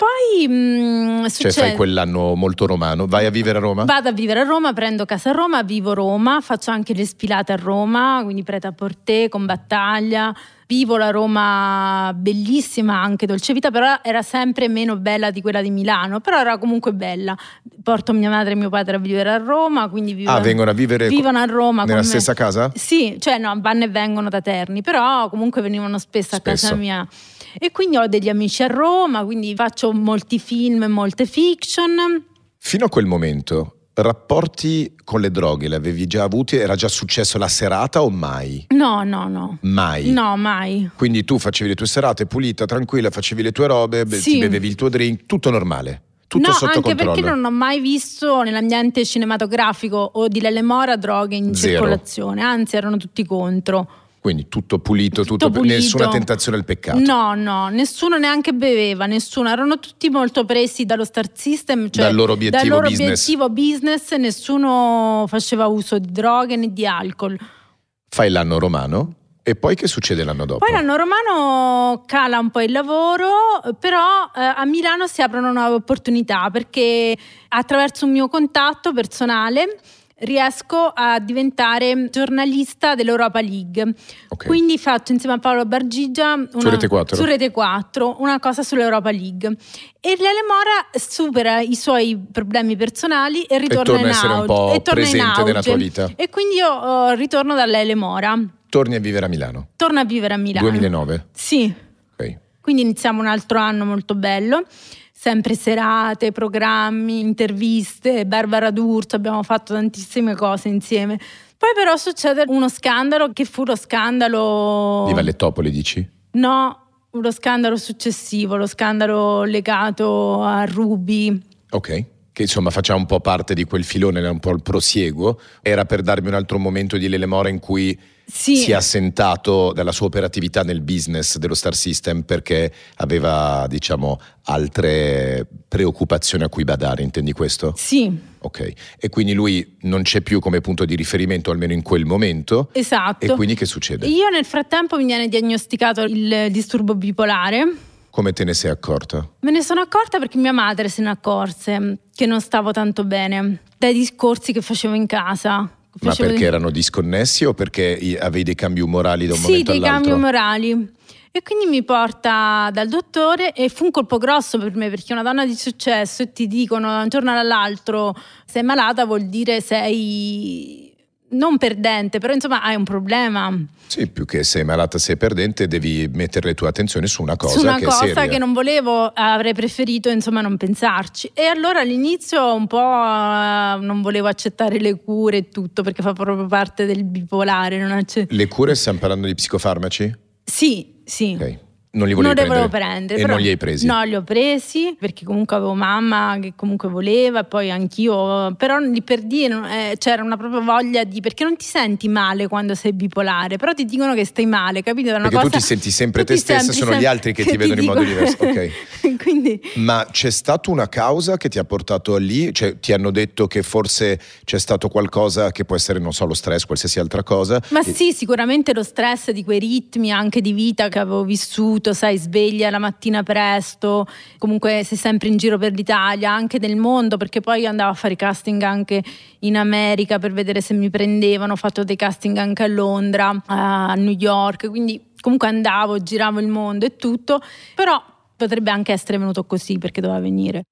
[SPEAKER 5] poi
[SPEAKER 6] succede... Cioè fai quell'anno molto romano, vai a vivere a Roma?
[SPEAKER 5] Vado a vivere a Roma, prendo casa a Roma, vivo a Roma, faccio anche le sfilate a Roma, quindi Pret-à-Porter con Battaglia. Vivo la Roma bellissima, anche dolce vita, però era sempre meno bella di quella di Milano, però era comunque bella. Porto mia madre e mio padre a vivere a Roma, quindi
[SPEAKER 6] vengono a vivere
[SPEAKER 5] a Roma
[SPEAKER 6] nella stessa casa?
[SPEAKER 5] Sì, cioè no, vanno e vengono da Terni, però comunque venivano spesso a casa mia. E quindi ho degli amici a Roma, quindi faccio molti film e molte fiction.
[SPEAKER 6] Fino a quel momento rapporti con le droghe li avevi già avuti? Era già successo la serata o mai?
[SPEAKER 5] No.
[SPEAKER 6] Mai?
[SPEAKER 5] No, mai.
[SPEAKER 6] Quindi tu facevi le tue serate pulita, tranquilla, facevi le tue robe,
[SPEAKER 5] sì.
[SPEAKER 6] Ti bevevi il tuo drink, tutto normale? Tutto sotto controllo? No, anche perché non
[SPEAKER 5] ho mai visto nell'ambiente cinematografico o di Lele Mora droghe in circolazione, anzi erano tutti contro.
[SPEAKER 6] Quindi tutto pulito, nessuna tentazione al peccato? No,
[SPEAKER 5] nessuno neanche beveva, nessuno. Erano tutti molto presi dallo star system, cioè
[SPEAKER 6] dal loro obiettivo
[SPEAKER 5] business, nessuno faceva uso di droghe né di alcol.
[SPEAKER 6] Fai l'anno romano? E poi che succede l'anno dopo?
[SPEAKER 5] Poi l'anno romano cala un po' il lavoro, però a Milano si aprono nuove opportunità, perché attraverso un mio contatto personale riesco a diventare giornalista dell'Europa League.
[SPEAKER 6] Okay.
[SPEAKER 5] Quindi faccio insieme a Paolo Bargigia
[SPEAKER 6] su Rete 4
[SPEAKER 5] una cosa sull'Europa League. E Lele Mora supera i suoi problemi personali e ritorna
[SPEAKER 6] a essere un po' presente nella tua vita.
[SPEAKER 5] E quindi io ritorno da Lele Mora.
[SPEAKER 6] Torni a vivere a Milano?
[SPEAKER 5] Torno a vivere a Milano.
[SPEAKER 6] 2009?
[SPEAKER 5] Sì.
[SPEAKER 6] Ok.
[SPEAKER 5] Quindi iniziamo un altro anno molto bello. Sempre serate, programmi, interviste, Barbara D'Urso, abbiamo fatto tantissime cose insieme. Poi però succede uno scandalo, che fu lo scandalo...
[SPEAKER 6] Di Vallettopoli, dici?
[SPEAKER 5] No, lo scandalo successivo, lo scandalo legato a Ruby.
[SPEAKER 6] Ok, che insomma faceva un po' parte di quel filone, era un po' il prosieguo. Era per darmi un altro momento di Lele Mora in cui si è assentato dalla sua operatività nel business dello Star System, perché aveva, diciamo, altre preoccupazioni a cui badare, intendi questo?
[SPEAKER 5] Sì.
[SPEAKER 6] Ok, e quindi lui non c'è più come punto di riferimento, almeno in quel momento.
[SPEAKER 5] Esatto.
[SPEAKER 6] E quindi che succede?
[SPEAKER 5] Io nel frattempo mi viene diagnosticato il disturbo bipolare.
[SPEAKER 6] Come te ne sei accorta?
[SPEAKER 5] Me ne sono accorta perché mia madre se ne accorse che non stavo tanto bene dai discorsi che facevo in casa.
[SPEAKER 6] Ma perché erano disconnessi o perché avevi dei cambi umorali da un momento all'altro?
[SPEAKER 5] Sì, dei cambi umorali. E quindi mi porta dal dottore e fu un colpo grosso per me, perché una donna di successo e ti dicono da un giorno all'altro sei malata, vuol dire sei non perdente, però insomma hai un problema.
[SPEAKER 6] Sì, più che sei malata, sei perdente, devi mettere le tue attenzioni su una cosa,
[SPEAKER 5] su una
[SPEAKER 6] che
[SPEAKER 5] cosa
[SPEAKER 6] è seria.
[SPEAKER 5] Che non volevo, avrei preferito insomma non pensarci. E allora all'inizio un po' non volevo accettare le cure e tutto, perché fa proprio parte del bipolare.
[SPEAKER 6] Le cure, stiamo parlando di psicofarmaci?
[SPEAKER 5] Sì.
[SPEAKER 6] Ok. Non li volevi
[SPEAKER 5] volevo prendere.
[SPEAKER 6] E
[SPEAKER 5] però,
[SPEAKER 6] non li hai presi?
[SPEAKER 5] No, li ho presi perché comunque avevo mamma che comunque voleva, e poi anch'io, però lì per dire c'era una propria voglia di, perché non ti senti male quando sei bipolare, però ti dicono che stai male, capito? È una
[SPEAKER 6] perché
[SPEAKER 5] cosa,
[SPEAKER 6] tu ti senti sempre te stessa, sono gli altri che ti vedono in modo diverso. Ok.
[SPEAKER 5] Quindi...
[SPEAKER 6] Ma c'è stata una causa che ti ha portato lì? Cioè ti hanno detto che forse c'è stato qualcosa che può essere, non so, lo stress, qualsiasi altra cosa?
[SPEAKER 5] Ma sì, sicuramente lo stress di quei ritmi anche di vita che avevo vissuto, sai, sveglia la mattina presto, comunque sei sempre in giro per l'Italia, anche nel mondo, perché poi andavo a fare casting anche in America per vedere se mi prendevano, ho fatto dei casting anche a Londra, a New York, quindi comunque andavo, giravo il mondo e tutto, però potrebbe anche essere venuto così perché doveva venire.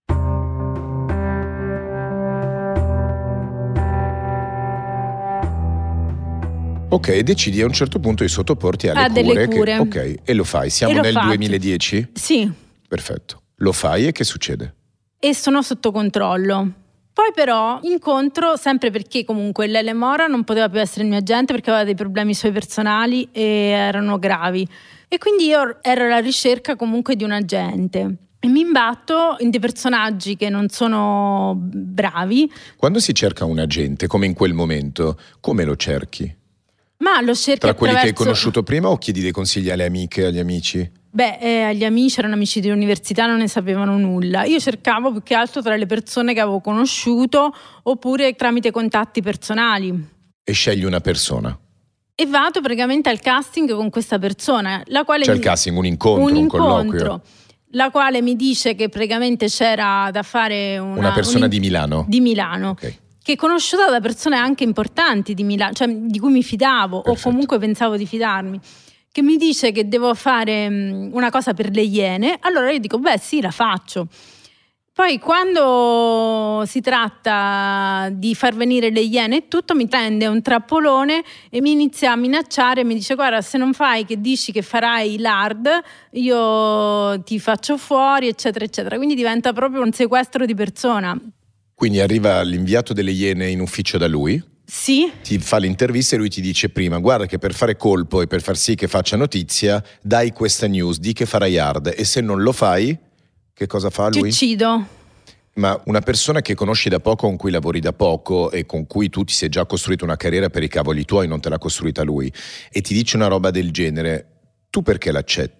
[SPEAKER 6] Ok, decidi a un certo punto di sottoporti alle
[SPEAKER 5] cure.
[SPEAKER 6] Ok, e lo fai. Siamo nel 2010?
[SPEAKER 5] Sì.
[SPEAKER 6] Perfetto. Lo fai e che succede?
[SPEAKER 5] E sono sotto controllo. Poi però incontro, sempre perché comunque Lele Mora non poteva più essere il mio agente perché aveva dei problemi suoi personali e erano gravi. E quindi io ero alla ricerca comunque di un agente. E mi imbatto in dei personaggi che non sono bravi.
[SPEAKER 6] Quando si cerca un agente, come in quel momento, come lo cerchi?
[SPEAKER 5] Ma lo cerchi
[SPEAKER 6] tra quelli che hai conosciuto prima o chiedi dei consigli alle amiche, agli amici?
[SPEAKER 5] Beh, agli amici, erano amici dell'università, non ne sapevano nulla. Io cercavo più che altro tra le persone che avevo conosciuto oppure tramite contatti personali.
[SPEAKER 6] E scegli una persona?
[SPEAKER 5] E vado praticamente al casting con questa persona, la quale
[SPEAKER 6] il casting, un incontro, un colloquio.
[SPEAKER 5] La quale mi dice che praticamente c'era da fare
[SPEAKER 6] una persona di Milano.
[SPEAKER 5] Di Milano.
[SPEAKER 6] Ok.
[SPEAKER 5] Che conosciuta da persone anche importanti di Milano, cioè di cui mi fidavo. Perfetto. O comunque pensavo di fidarmi, che mi dice che devo fare una cosa per le Iene. Allora io dico beh sì, la faccio. Poi quando si tratta di far venire le Iene e tutto, mi prende un trappolone e mi inizia a minacciare, mi dice guarda, se non fai che dici che farai l'hard io ti faccio fuori, eccetera eccetera. Quindi diventa proprio un sequestro di persona.
[SPEAKER 6] Quindi arriva l'inviato delle Iene in ufficio da lui?
[SPEAKER 5] Sì.
[SPEAKER 6] Ti fa l'intervista e lui ti dice prima guarda che per fare colpo e per far sì che faccia notizia dai questa news, di che farai hard, e se non lo fai che cosa fa lui?
[SPEAKER 5] Ti uccido.
[SPEAKER 6] Ma una persona che conosci da poco, con cui lavori da poco e con cui tu ti sei già costruito una carriera per i cavoli tuoi, non te l'ha costruita lui, e ti dice una roba del genere, tu perché l'accetti?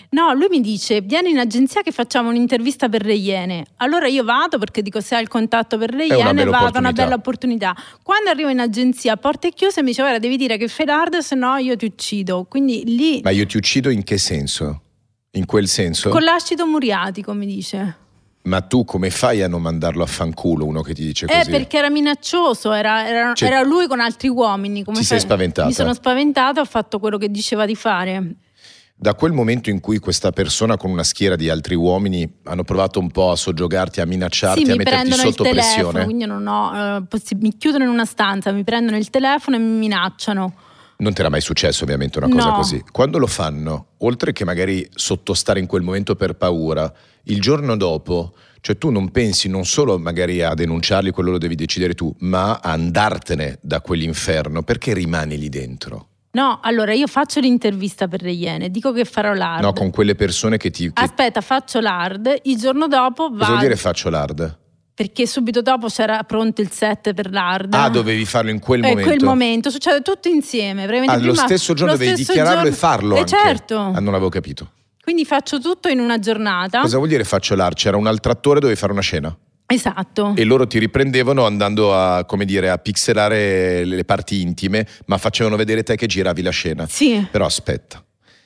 [SPEAKER 5] No, lui mi dice: vieni in agenzia che facciamo un'intervista per le Iene. Allora io vado, perché dico, se hai il contatto per le Iene vado, una bella opportunità. Quando arrivo in agenzia, porte chiuse, mi dice: guarda, devi dire che fai l'hard, se no io ti uccido. Quindi lì...
[SPEAKER 6] Ma io ti uccido in che senso? In quel senso?
[SPEAKER 5] Con l'acido muriatico, mi dice.
[SPEAKER 6] Ma tu come fai a non mandarlo a fanculo uno che ti dice così?
[SPEAKER 5] Perché era minaccioso, era lui con altri uomini. Come
[SPEAKER 6] sei spaventata?
[SPEAKER 5] Mi sono spaventata, ho fatto quello che diceva di fare.
[SPEAKER 6] Da quel momento in cui questa persona con una schiera di altri uomini hanno provato un po' a soggiogarti, a minacciarti, a metterti sotto
[SPEAKER 5] il telefono,
[SPEAKER 6] pressione.
[SPEAKER 5] Quindi non ho, mi chiudono in una stanza, mi prendono il telefono e mi minacciano.
[SPEAKER 6] Non ti era mai successo ovviamente una cosa così? Quando lo fanno, oltre che magari sottostare in quel momento per paura, il giorno dopo, cioè tu non pensi non solo magari a denunciarli, quello lo devi decidere tu, ma a andartene da quell'inferno, perché rimani lì dentro?
[SPEAKER 5] No, allora io faccio l'intervista per le Iene, dico che farò l'hard.
[SPEAKER 6] No, con quelle persone che ti...
[SPEAKER 5] Aspetta, faccio l'hard, il giorno dopo vado...
[SPEAKER 6] Cosa vuol dire faccio l'hard?
[SPEAKER 5] Perché subito dopo c'era pronto il set per l'hard.
[SPEAKER 6] Ah, dovevi farlo in quel momento?
[SPEAKER 5] In quel momento, succede tutto insieme.
[SPEAKER 6] Lo stesso giorno dovevi dichiararlo e farlo anche?
[SPEAKER 5] Certo.
[SPEAKER 6] Ah, non avevo capito.
[SPEAKER 5] Quindi faccio tutto in una giornata.
[SPEAKER 6] Cosa vuol dire faccio l'hard? C'era un altro attore, dovevi fare una scena?
[SPEAKER 5] Esatto.
[SPEAKER 6] E loro ti riprendevano andando a, come dire, a pixelare le parti intime, ma facevano vedere te che giravi la scena.
[SPEAKER 5] Sì.
[SPEAKER 6] Però aspetta,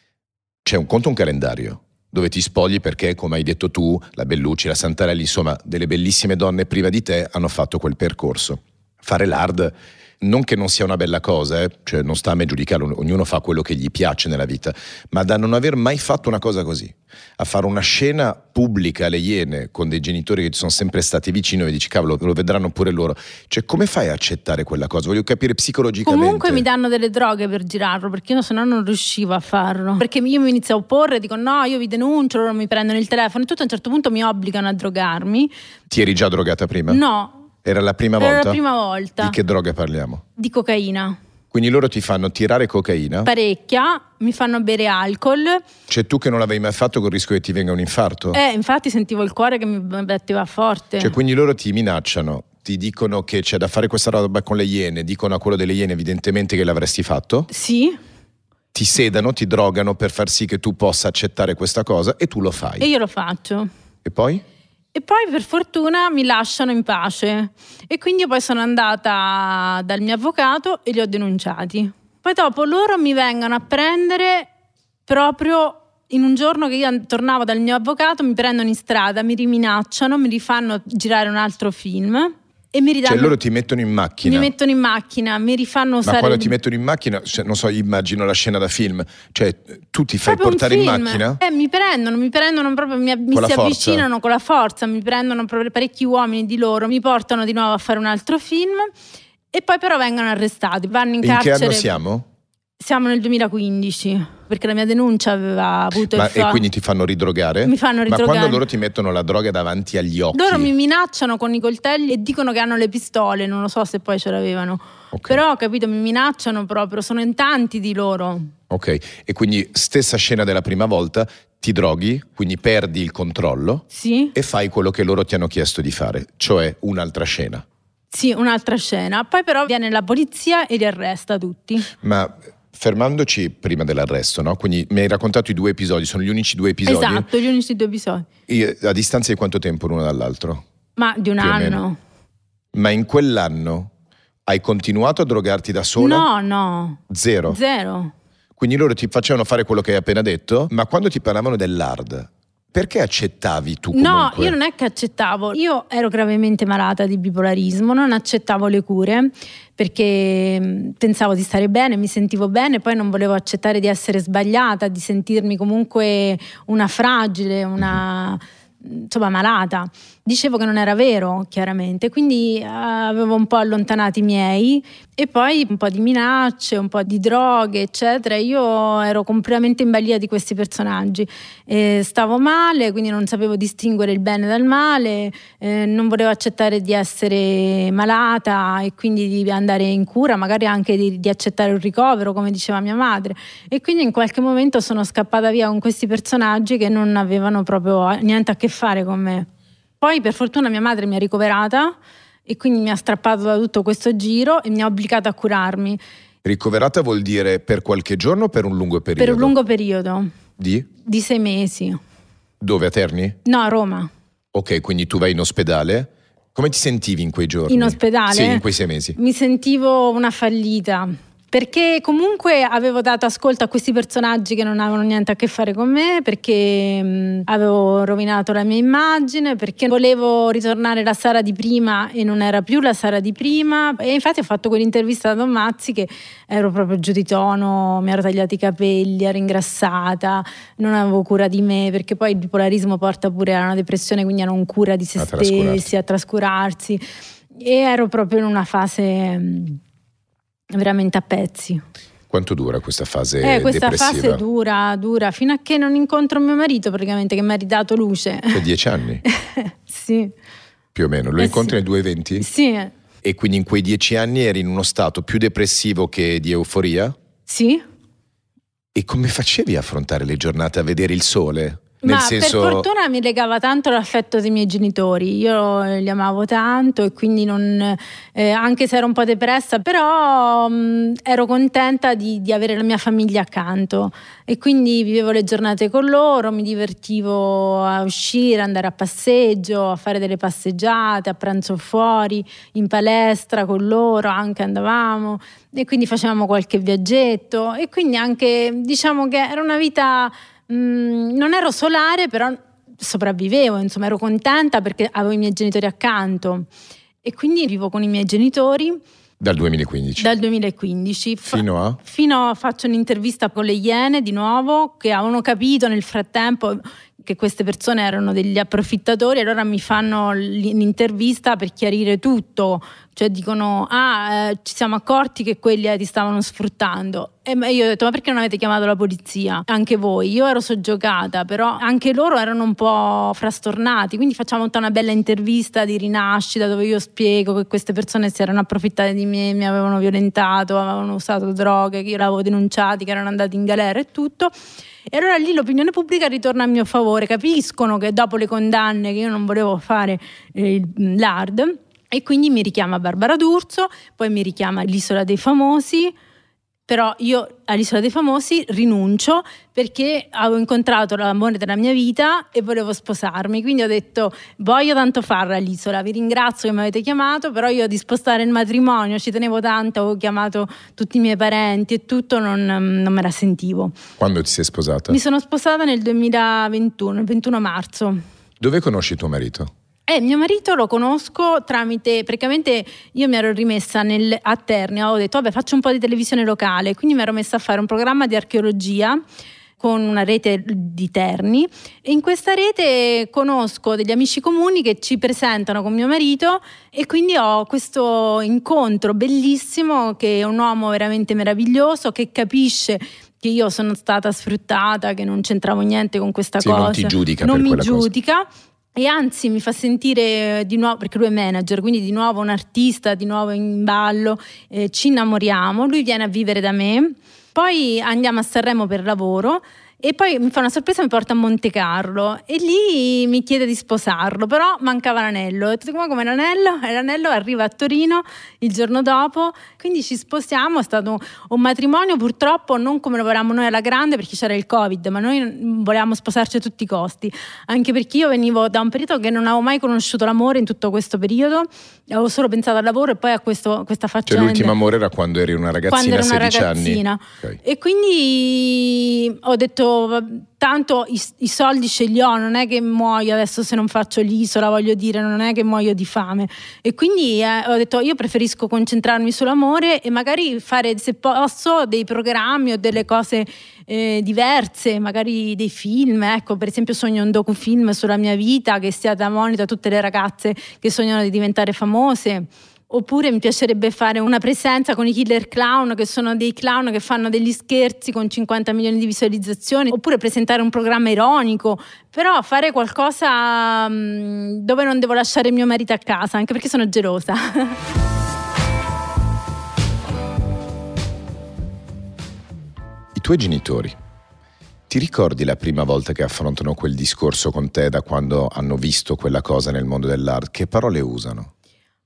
[SPEAKER 6] c'è un calendario dove ti spogli perché, come hai detto tu, la Bellucci, la Santarelli, insomma, delle bellissime donne prima di te hanno fatto quel percorso. Fare l'hard, non che non sia una bella cosa, cioè non sta a me giudicarlo, ognuno fa quello che gli piace nella vita, ma da non aver mai fatto una cosa così, a fare una scena pubblica alle Iene con dei genitori che ti sono sempre stati vicino e dici cavolo, lo vedranno pure loro, cioè come fai a accettare quella cosa? Voglio capire psicologicamente.
[SPEAKER 5] Comunque mi danno delle droghe per girarlo, perché io se no non riuscivo a farlo, perché io mi inizio a opporre, dico no, io vi denuncio, loro mi prendono il telefono e tutto, a un certo punto mi obbligano a drogarmi.
[SPEAKER 6] Ti eri già drogata prima?
[SPEAKER 5] No.
[SPEAKER 6] Era la prima volta?
[SPEAKER 5] Era la prima volta.
[SPEAKER 6] Di che droga parliamo?
[SPEAKER 5] Di cocaina.
[SPEAKER 6] Quindi loro ti fanno tirare cocaina?
[SPEAKER 5] Parecchia, mi fanno bere alcol.
[SPEAKER 6] Cioè tu che non l'avevi mai fatto col rischio che ti venga un infarto?
[SPEAKER 5] Infatti sentivo il cuore che mi batteva forte.
[SPEAKER 6] Cioè quindi loro ti minacciano, ti dicono che c'è da fare questa roba con le Iene, dicono a quello delle Iene evidentemente che l'avresti fatto?
[SPEAKER 5] Sì.
[SPEAKER 6] Ti sedano, ti drogano per far sì che tu possa accettare questa cosa e tu lo fai.
[SPEAKER 5] E io lo faccio.
[SPEAKER 6] E poi?
[SPEAKER 5] E poi per fortuna mi lasciano in pace e quindi io poi sono andata dal mio avvocato e li ho denunciati. Poi dopo loro mi vengono a prendere proprio in un giorno che io tornavo dal mio avvocato, mi prendono in strada, mi riminacciano, mi rifanno girare un altro film e mi ridanno...
[SPEAKER 6] Cioè loro ti mettono in macchina?
[SPEAKER 5] Mi mettono in macchina, mi rifanno usare...
[SPEAKER 6] Ma quando ti mettono in macchina, cioè, non so, immagino la scena da film, cioè tu ti fai portare in macchina?
[SPEAKER 5] Mi prendono proprio, mi si avvicinano con la forza, mi prendono proprio parecchi uomini di loro, mi portano di nuovo a fare un altro film e poi però vengono arrestati, vanno in carcere.
[SPEAKER 6] In che anno siamo?
[SPEAKER 5] Siamo nel 2015, perché la mia denuncia aveva avuto
[SPEAKER 6] effetto. E quindi ti fanno ridrogare?
[SPEAKER 5] Mi fanno ridrogare.
[SPEAKER 6] Ma quando loro ti mettono la droga davanti agli occhi?
[SPEAKER 5] Loro mi minacciano con i coltelli e dicono che hanno le pistole, non lo so se poi ce l'avevano. Okay. Però, capito, mi minacciano proprio, sono in tanti di loro. Ok,
[SPEAKER 6] e quindi stessa scena della prima volta, ti droghi, quindi perdi il controllo.
[SPEAKER 5] Sì.
[SPEAKER 6] E fai quello che loro ti hanno chiesto di fare, cioè un'altra scena.
[SPEAKER 5] Sì, un'altra scena. Poi però viene la polizia e li arresta tutti.
[SPEAKER 6] Ma... fermandoci prima dell'arresto, no? Quindi mi hai raccontato i 2 episodi, sono gli unici 2 episodi?
[SPEAKER 5] Esatto, gli unici 2 episodi.
[SPEAKER 6] A distanza di quanto tempo l'uno dall'altro?
[SPEAKER 5] Ma di un anno.
[SPEAKER 6] Ma in quell'anno hai continuato a drogarti da sola?
[SPEAKER 5] No.
[SPEAKER 6] Zero? Quindi loro ti facevano fare quello che hai appena detto, ma quando ti parlavano dell'hard, perché accettavi tu comunque?
[SPEAKER 5] No, io non è che accettavo, io ero gravemente malata di bipolarismo, non accettavo le cure perché pensavo di stare bene, mi sentivo bene, poi non volevo accettare di essere sbagliata, di sentirmi comunque una fragile, insomma malata. Dicevo che non era vero, chiaramente, quindi avevo un po' allontanato i miei e poi un po' di minacce, un po' di droghe, eccetera. Io ero completamente in balia di questi personaggi e stavo male, quindi non sapevo distinguere il bene dal male, non volevo accettare di essere malata e quindi di andare in cura, magari anche di accettare un ricovero, come diceva mia madre, e quindi in qualche momento sono scappata via con questi personaggi che non avevano proprio niente a che fare con me. Poi per fortuna mia madre mi ha ricoverata e quindi mi ha strappato da tutto questo giro e mi ha obbligato a curarmi.
[SPEAKER 6] Ricoverata vuol dire per qualche giorno o per un lungo periodo?
[SPEAKER 5] Per un lungo periodo.
[SPEAKER 6] Di
[SPEAKER 5] Di 6 mesi.
[SPEAKER 6] Dove, a Terni?
[SPEAKER 5] No, a Roma.
[SPEAKER 6] Ok, quindi tu vai in ospedale. Come ti sentivi in quei giorni?
[SPEAKER 5] In ospedale?
[SPEAKER 6] Sì, in quei 6 mesi.
[SPEAKER 5] Mi sentivo una fallita, perché comunque avevo dato ascolto a questi personaggi che non avevano niente a che fare con me, perché avevo rovinato la mia immagine, perché volevo ritornare la Sara di prima e non era più la Sara di prima. E infatti ho fatto quell'intervista da Don Mazzi che ero proprio giù di tono, mi ero tagliati i capelli, ero ingrassata, non avevo cura di me, perché poi il bipolarismo porta pure a una depressione, quindi a non cura di se stessi, a trascurarsi, e ero proprio in una fase veramente a pezzi.
[SPEAKER 6] Quanto dura questa fase
[SPEAKER 5] questa
[SPEAKER 6] depressiva?
[SPEAKER 5] fase dura fino a che non incontro mio marito, praticamente, che mi ha ridato luce.
[SPEAKER 6] Cioè 10 anni?
[SPEAKER 5] Sì.
[SPEAKER 6] Più o meno. Lo incontri
[SPEAKER 5] sì.
[SPEAKER 6] nel 2020?
[SPEAKER 5] Sì.
[SPEAKER 6] E quindi in quei 10 anni eri in uno stato più depressivo che di euforia?
[SPEAKER 5] Sì.
[SPEAKER 6] E come facevi a affrontare le giornate a vedere il sole? Nel senso...
[SPEAKER 5] per fortuna mi legava tanto l'affetto dei miei genitori, io li amavo tanto e quindi non, anche se ero un po' depressa, però ero contenta di avere la mia famiglia accanto, e quindi vivevo le giornate con loro, mi divertivo a uscire, andare a passeggio, a fare delle passeggiate, a pranzo fuori, in palestra con loro anche andavamo, e quindi facevamo qualche viaggetto, e quindi anche diciamo che era una vita... non ero solare, però sopravvivevo, insomma ero contenta perché avevo i miei genitori accanto, e quindi vivo con i miei genitori
[SPEAKER 6] dal 2015.
[SPEAKER 5] Dal 2015
[SPEAKER 6] fino a
[SPEAKER 5] faccio un'intervista con le Iene di nuovo, che avevano capito nel frattempo che queste persone erano degli approfittatori, allora mi fanno l'intervista per chiarire tutto, cioè dicono ci siamo accorti che quelli ti stavano sfruttando, e io ho detto ma perché non avete chiamato la polizia anche voi? Io ero soggiogata, però anche loro erano un po' frastornati, quindi facciamo tutta una bella intervista di rinascita dove io spiego che queste persone si erano approfittate di me, mi avevano violentato, avevano usato droghe, che io l'avevo denunciati, che erano andati in galera e tutto. E allora lì l'opinione pubblica ritorna a mio favore, capiscono che dopo le condanne che io non volevo fare l'ARD, e quindi mi richiama Barbara D'Urso, poi mi richiama l'Isola dei Famosi, però io all'Isola dei Famosi rinuncio perché avevo incontrato l'amore della mia vita e volevo sposarmi, quindi ho detto voglio tanto farla all'Isola, vi ringrazio che mi avete chiamato, però io di spostare il matrimonio ci tenevo tanto, avevo chiamato tutti i miei parenti e tutto, non me la sentivo.
[SPEAKER 6] Quando ti sei sposata?
[SPEAKER 5] Mi sono sposata nel 2021, il 21 marzo.
[SPEAKER 6] Dove conosci tuo marito?
[SPEAKER 5] Mio marito lo conosco tramite, praticamente io mi ero rimessa a Terni, avevo detto vabbè faccio un po' di televisione locale, quindi mi ero messa a fare un programma di archeologia con una rete di Terni, e in questa rete conosco degli amici comuni che ci presentano con mio marito, e quindi ho questo incontro bellissimo, che è un uomo veramente meraviglioso, che capisce che io sono stata sfruttata, che non c'entravo niente con questa cosa,
[SPEAKER 6] non ti giudica,
[SPEAKER 5] non
[SPEAKER 6] per
[SPEAKER 5] mi
[SPEAKER 6] quella
[SPEAKER 5] giudica cosa. E anzi mi fa sentire di nuovo, perché lui è manager, quindi di nuovo un artista, di nuovo in ballo, ci innamoriamo, lui viene a vivere da me, poi andiamo a Sanremo per lavoro, e poi mi fa una sorpresa, mi porta a Monte Carlo e lì mi chiede di sposarlo, però mancava l'anello. Ho detto come l'anello? E l'anello arriva a Torino il giorno dopo, quindi ci sposiamo. È stato un matrimonio purtroppo non come lo volevamo noi alla grande, perché c'era il Covid, ma noi volevamo sposarci a tutti i costi, anche perché io venivo da un periodo che non avevo mai conosciuto l'amore in tutto questo periodo, avevo solo pensato al lavoro e poi a questa faccenda.
[SPEAKER 6] Cioè l'ultimo amore era quando eri una ragazzina,
[SPEAKER 5] quando ero
[SPEAKER 6] 16
[SPEAKER 5] ragazzina.
[SPEAKER 6] Anni. Okay.
[SPEAKER 5] E quindi ho detto tanto i soldi ce li ho, non è che muoio adesso se non faccio l'Isola, voglio dire, non è che muoio di fame, e quindi ho detto io preferisco concentrarmi sull'amore e magari fare, se posso, dei programmi o delle cose diverse, magari dei film, ecco, per esempio sogno un docufilm sulla mia vita che sia da monito a tutte le ragazze che sognano di diventare famose. Oppure mi piacerebbe fare una presenza con i Killer Clown, che sono dei clown che fanno degli scherzi con 50 milioni di visualizzazioni, oppure presentare un programma ironico, però fare qualcosa dove non devo lasciare mio marito a casa, anche perché sono gelosa.
[SPEAKER 6] I tuoi genitori, ti ricordi la prima volta che affrontano quel discorso con te da quando hanno visto quella cosa nel mondo dell'arte? Che parole usano?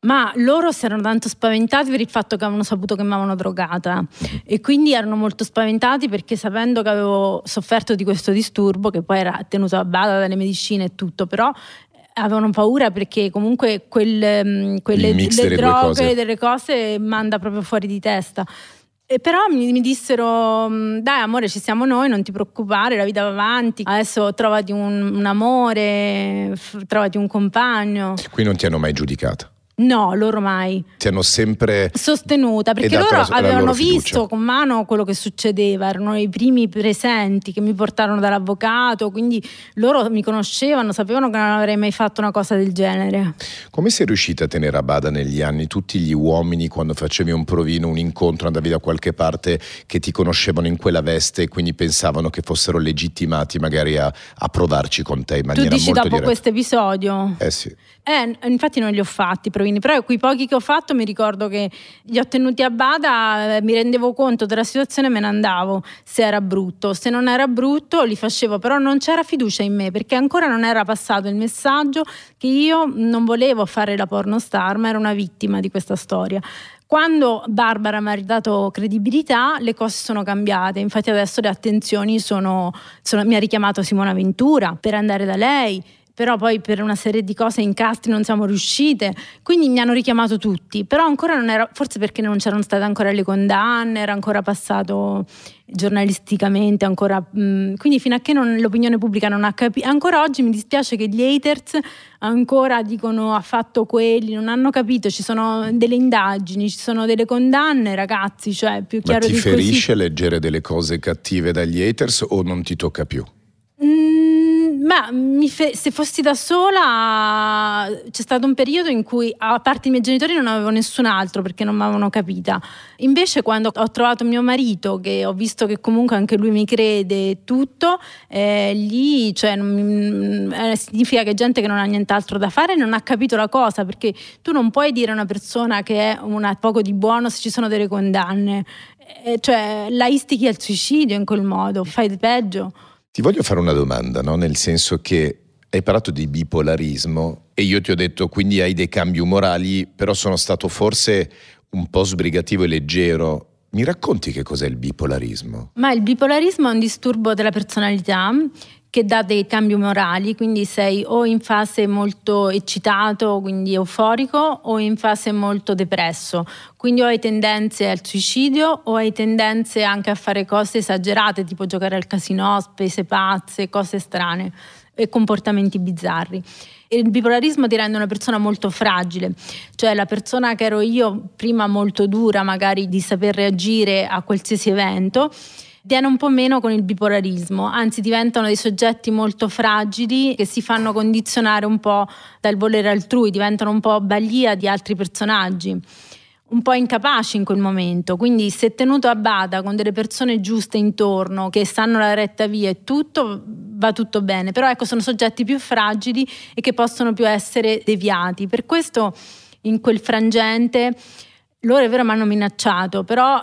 [SPEAKER 5] Ma loro si erano tanto spaventati per il fatto che avevano saputo che mi avevano drogata e quindi erano molto spaventati perché sapendo che avevo sofferto di questo disturbo, che poi era tenuto a bada dalle medicine e tutto, però avevano paura perché comunque quelle droghe, delle cose manda proprio fuori di testa. E però mi dissero: dai amore, ci siamo noi, non ti preoccupare, la vita va avanti, adesso trovati un amore, trovati un compagno.
[SPEAKER 6] Qui non ti hanno mai giudicata?
[SPEAKER 5] No, loro mai.
[SPEAKER 6] Ti hanno sempre
[SPEAKER 5] sostenuta, perché loro avevano visto con mano quello che succedeva, erano i primi presenti che mi portarono dall'avvocato, quindi loro mi conoscevano, sapevano che non avrei mai fatto una cosa del genere.
[SPEAKER 6] Come sei riuscita a tenere a bada negli anni tutti gli uomini, quando facevi un provino, un incontro, andavi da qualche parte, che ti conoscevano in quella veste e quindi pensavano che fossero legittimati magari a provarci con te in maniera molto diretta?
[SPEAKER 5] Tu dici dopo questo episodio?
[SPEAKER 6] Sì.
[SPEAKER 5] Infatti non li ho fatti provini, però quei pochi che ho fatto mi ricordo che li ho tenuti a bada, mi rendevo conto della situazione e me ne andavo se era brutto. Se non era brutto li facevo, però non c'era fiducia in me perché ancora non era passato il messaggio che io non volevo fare la pornostar, ma ero una vittima di questa storia. Quando Barbara mi ha ridato credibilità, le cose sono cambiate. Infatti adesso le attenzioni mi ha richiamato Simona Ventura per andare da lei, però poi per una serie di cose, incastri, non siamo riuscite, quindi mi hanno richiamato tutti, però ancora non era, forse perché non c'erano state ancora le condanne, era ancora passato giornalisticamente, ancora, quindi fino a che l'opinione pubblica non ha capito. Ancora oggi mi dispiace che gli haters ancora dicono ha fatto quelli, non hanno capito, ci sono delle indagini, ci sono delle condanne, ragazzi, cioè più chiaro di così.
[SPEAKER 6] Ma ti ferisce leggere delle cose cattive dagli haters o non ti tocca più?
[SPEAKER 5] Ma se fossi da sola, c'è stato un periodo in cui, a parte i miei genitori, non avevo nessun altro perché non mi avevano capita. Invece quando ho trovato mio marito, che ho visto che comunque anche lui mi crede e tutto, lì significa che gente che non ha nient'altro da fare non ha capito la cosa, perché tu non puoi dire a una persona che è poco di buono se ci sono delle condanne, cioè la istichi al suicidio in quel modo, fai di peggio.
[SPEAKER 6] Ti voglio fare una domanda, no? Nel senso che hai parlato di bipolarismo e io ti ho detto quindi hai dei cambi umorali, però sono stato forse un po' sbrigativo e leggero. Mi racconti che cos'è il bipolarismo?
[SPEAKER 5] Ma il bipolarismo è un disturbo della personalità che dà dei cambi umorali, quindi sei o in fase molto eccitato, quindi euforico, o in fase molto depresso, quindi o hai tendenze al suicidio o hai tendenze anche a fare cose esagerate, tipo giocare al casinò, spese pazze, cose strane e comportamenti bizzarri. Il bipolarismo ti rende una persona molto fragile, cioè la persona che ero io prima, molto dura magari di saper reagire a qualsiasi evento, viene un po' meno con il bipolarismo, anzi diventano dei soggetti molto fragili che si fanno condizionare un po' dal volere altrui, diventano un po' balia di altri personaggi, un po' incapaci in quel momento. Quindi se tenuto a bada con delle persone giuste intorno che sanno la retta via e tutto, va tutto bene, però ecco, sono soggetti più fragili e che possono più essere deviati. Per questo in quel frangente loro è vero mi hanno minacciato, però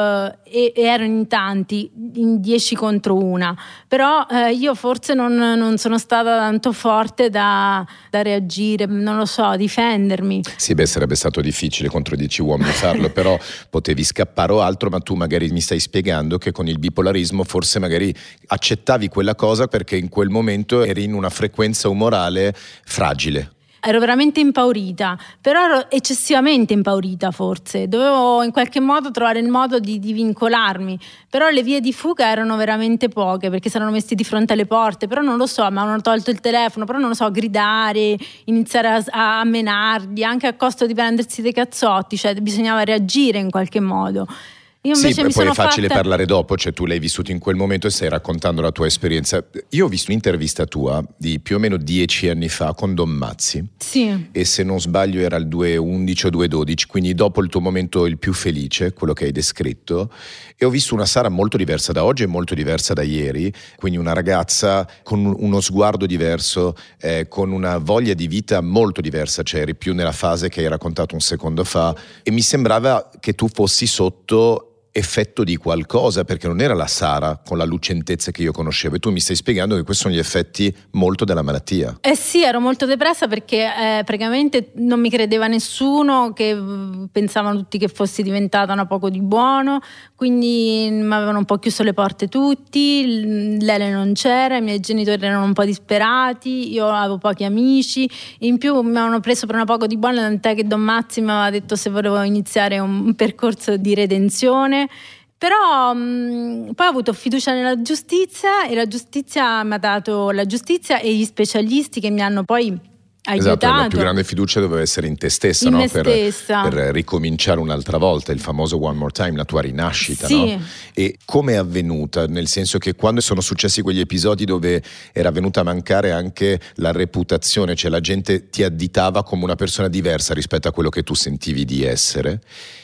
[SPEAKER 5] erano in tanti, in 10 contro 1, però io forse non sono stata tanto forte da reagire, non lo so, difendermi.
[SPEAKER 6] Sì, sarebbe stato difficile contro 10 uomini farlo, però potevi scappare o altro, ma tu magari mi stai spiegando che con il bipolarismo forse magari accettavi quella cosa perché in quel momento eri in una frequenza umorale fragile.
[SPEAKER 5] Ero veramente impaurita, però ero eccessivamente impaurita forse, dovevo in qualche modo trovare il modo di vincolarmi, però le vie di fuga erano veramente poche perché si erano messi di fronte alle porte, però non lo so, mi avevano tolto il telefono, però non lo so, gridare, iniziare a menarli, anche a costo di prendersi dei cazzotti, cioè bisognava reagire in qualche modo. Io invece
[SPEAKER 6] sì, poi è facile parlare dopo, cioè tu l'hai vissuto in quel momento e stai raccontando la tua esperienza. Io ho visto un'intervista tua di più o meno 10 anni fa con Don Mazzi.
[SPEAKER 5] Sì.
[SPEAKER 6] E se non sbaglio era il 2011 o 2012, quindi dopo il tuo momento il più felice, quello che hai descritto. E ho visto una Sara molto diversa da oggi e molto diversa da ieri, quindi una ragazza con uno sguardo diverso, con una voglia di vita molto diversa, cioè eri più nella fase che hai raccontato un secondo fa e mi sembrava che tu fossi sotto effetto di qualcosa, perché non era la Sara con la lucentezza che io conoscevo, e tu mi stai spiegando che questi sono gli effetti molto della malattia.
[SPEAKER 5] Sì, ero molto depressa perché praticamente non mi credeva nessuno, che pensavano tutti che fossi diventata una poco di buono, quindi mi avevano un po' chiuso le porte tutti, Lele non c'era, i miei genitori erano un po' disperati, io avevo pochi amici, in più mi avevano preso per una poco di buona, tant'è che Don Mazzi mi aveva detto se volevo iniziare un percorso di redenzione. Però poi ho avuto fiducia nella giustizia, e la giustizia mi ha dato la giustizia e gli specialisti che mi hanno poi aiutato.
[SPEAKER 6] Esatto, la più grande fiducia doveva essere in te stessa,
[SPEAKER 5] in
[SPEAKER 6] no?
[SPEAKER 5] me stessa.
[SPEAKER 6] Per ricominciare un'altra volta, il famoso one more time, la tua rinascita,
[SPEAKER 5] sì.
[SPEAKER 6] No? E come è avvenuta? Nel senso che quando sono successi quegli episodi dove era venuta a mancare anche la reputazione, cioè la gente ti additava come una persona diversa rispetto a quello che tu sentivi di essere,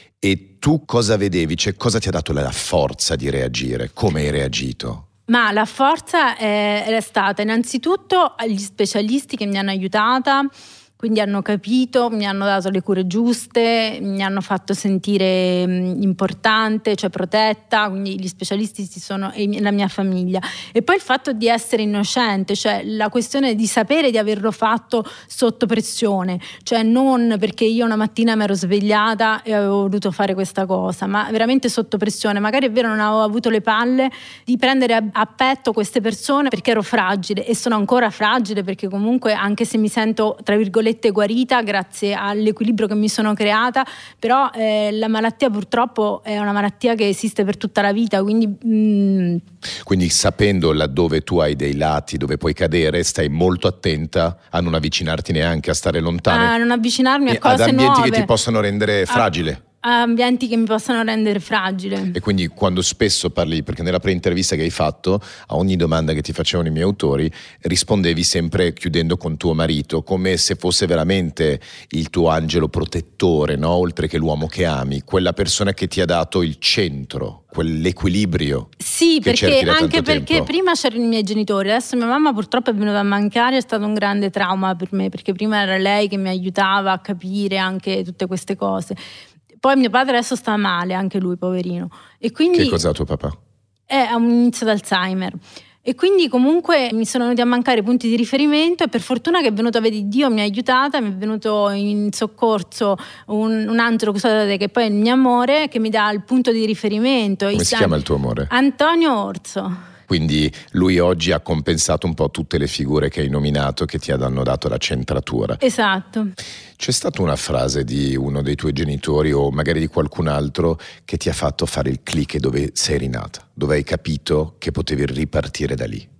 [SPEAKER 6] e tu cosa vedevi? Cioè, cosa ti ha dato la forza di reagire? Come hai reagito?
[SPEAKER 5] Ma la forza è stata innanzitutto agli specialisti che mi hanno aiutata, quindi hanno capito, mi hanno dato le cure giuste, mi hanno fatto sentire importante, cioè protetta, quindi gli specialisti e la mia famiglia. E poi il fatto di essere innocente, cioè la questione di sapere di averlo fatto sotto pressione, cioè non perché io una mattina mi ero svegliata e avevo voluto fare questa cosa, ma veramente sotto pressione. Magari è vero, non avevo avuto le palle di prendere a petto queste persone perché ero fragile, e sono ancora fragile, perché comunque anche se mi sento tra virgolette guarita grazie all'equilibrio che mi sono creata, però la malattia purtroppo è una malattia che esiste per tutta la vita, quindi
[SPEAKER 6] sapendo laddove tu hai dei lati dove puoi cadere, stai molto attenta a non avvicinarti neanche, a stare lontano,
[SPEAKER 5] a non avvicinarmi a cose
[SPEAKER 6] ad ambienti
[SPEAKER 5] nuove,
[SPEAKER 6] che ti possono rendere fragile.
[SPEAKER 5] Ambienti che mi possano rendere fragile.
[SPEAKER 6] E quindi quando spesso parli, perché nella pre-intervista che hai fatto, a ogni domanda che ti facevano i miei autori rispondevi sempre chiudendo con tuo marito, come se fosse veramente il tuo angelo protettore, no? Oltre che l'uomo che ami, quella persona che ti ha dato il centro, quell'equilibrio.
[SPEAKER 5] Sì,
[SPEAKER 6] che
[SPEAKER 5] perché
[SPEAKER 6] da
[SPEAKER 5] anche
[SPEAKER 6] tanto
[SPEAKER 5] perché
[SPEAKER 6] tempo.
[SPEAKER 5] Prima c'erano i miei genitori, adesso mia mamma purtroppo è venuta a mancare, è stato un grande trauma per me, perché prima era lei che mi aiutava a capire anche tutte queste cose. Poi mio padre adesso sta male, anche lui, poverino. E quindi
[SPEAKER 6] Che cos'ha tuo papà?
[SPEAKER 5] Ha un inizio d'Alzheimer. E quindi comunque mi sono venuti a mancare punti di riferimento, e per fortuna che è venuto, vedi, Dio mi ha aiutata, mi è venuto in soccorso un angelo, scusate, che poi è il mio amore, che mi dà il punto di riferimento.
[SPEAKER 6] Come si chiama il tuo amore?
[SPEAKER 5] Antonio Orso.
[SPEAKER 6] Quindi lui oggi ha compensato un po' tutte le figure che hai nominato, che ti hanno dato la centratura.
[SPEAKER 5] Esatto.
[SPEAKER 6] C'è stata una frase di uno dei tuoi genitori o magari di qualcun altro che ti ha fatto fare il click dove sei rinata, dove hai capito che potevi ripartire da lì?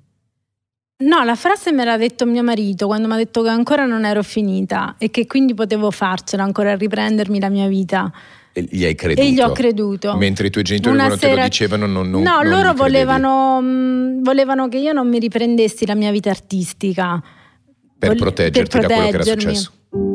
[SPEAKER 5] No, la frase me l'ha detto mio marito quando mi ha detto che ancora non ero finita e che quindi potevo farcela ancora, riprendermi la mia vita.
[SPEAKER 6] E gli hai creduto?
[SPEAKER 5] E gli ho creduto.
[SPEAKER 6] Mentre i tuoi genitori quando te lo dicevano non
[SPEAKER 5] No, loro
[SPEAKER 6] gli credevi.
[SPEAKER 5] volevano che io non mi riprendessi la mia vita artistica.
[SPEAKER 6] Per proteggerti da quello che era successo.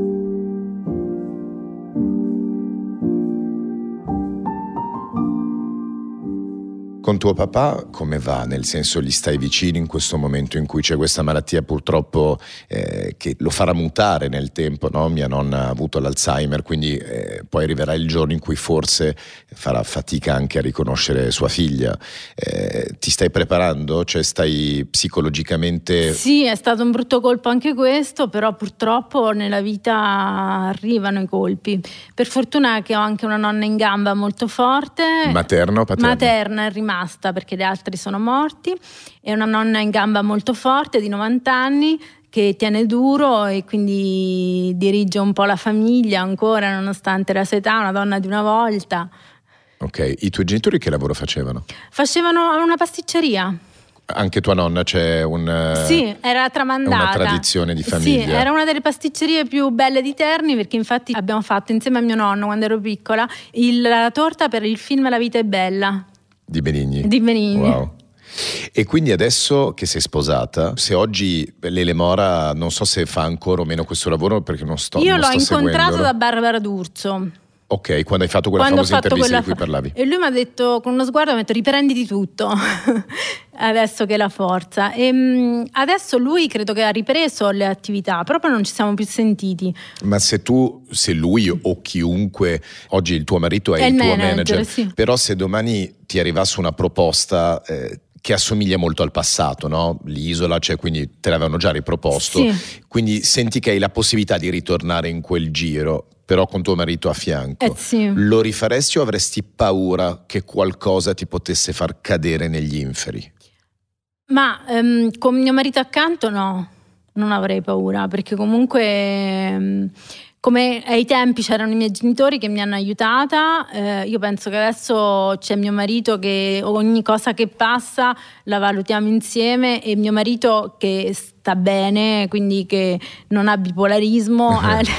[SPEAKER 6] Con tuo papà come va? Nel senso, gli stai vicino in questo momento in cui c'è questa malattia purtroppo che lo farà mutare nel tempo, no? Mia nonna ha avuto l'Alzheimer, quindi poi arriverà il giorno in cui forse farà fatica anche a riconoscere sua figlia. Ti stai preparando? Cioè stai psicologicamente...
[SPEAKER 5] Sì, è stato un brutto colpo anche questo, però purtroppo nella vita arrivano i colpi. Per fortuna che ho anche una nonna in gamba molto forte.
[SPEAKER 6] Materna o paterna?
[SPEAKER 5] Materna, è rimasta perché gli altri sono morti. È una nonna in gamba molto forte di 90 anni che tiene duro e quindi dirige un po' la famiglia ancora nonostante la sua età, una donna di una volta.
[SPEAKER 6] Ok, i tuoi genitori che lavoro facevano?
[SPEAKER 5] Facevano una pasticceria.
[SPEAKER 6] Anche tua nonna c'è
[SPEAKER 5] Sì, era tramandata.
[SPEAKER 6] Una tradizione di famiglia.
[SPEAKER 5] Sì, era una delle pasticcerie più belle di Terni, perché infatti abbiamo fatto insieme a mio nonno quando ero piccola la torta per il film La vita è bella.
[SPEAKER 6] Di Benigni.
[SPEAKER 5] Di Benigni.
[SPEAKER 6] Wow. E quindi adesso che sei sposata, se oggi Lele Mora non so se fa ancora o meno questo lavoro perché non sto
[SPEAKER 5] Io l'ho
[SPEAKER 6] sto
[SPEAKER 5] incontrato
[SPEAKER 6] seguendolo.
[SPEAKER 5] da Barbara D'Urso.
[SPEAKER 6] Ok, quando hai fatto quella famosa intervista di cui parlavi.
[SPEAKER 5] E lui mi ha detto, con uno sguardo, mi ha detto: riprenditi tutto, adesso che è la forza. E adesso lui credo che ha ripreso le attività, però poi non ci siamo più sentiti.
[SPEAKER 6] Ma se lui o chiunque, oggi il tuo marito è il tuo manager,
[SPEAKER 5] sì.
[SPEAKER 6] Però se domani ti arrivasse una proposta che assomiglia molto al passato, no? L'Isola, cioè, quindi te l'avevano già riproposto,
[SPEAKER 5] sì.
[SPEAKER 6] Quindi senti che hai la possibilità di ritornare in quel giro, però con tuo marito a fianco.
[SPEAKER 5] Sì.
[SPEAKER 6] Lo rifaresti o avresti paura che qualcosa ti potesse far cadere negli inferi?
[SPEAKER 5] Ma con mio marito accanto no, non avrei paura, perché comunque come ai tempi c'erano i miei genitori che mi hanno aiutata, io penso che adesso c'è mio marito che ogni cosa che passa la valutiamo insieme, e mio marito che sta bene, quindi che non ha bipolarismo,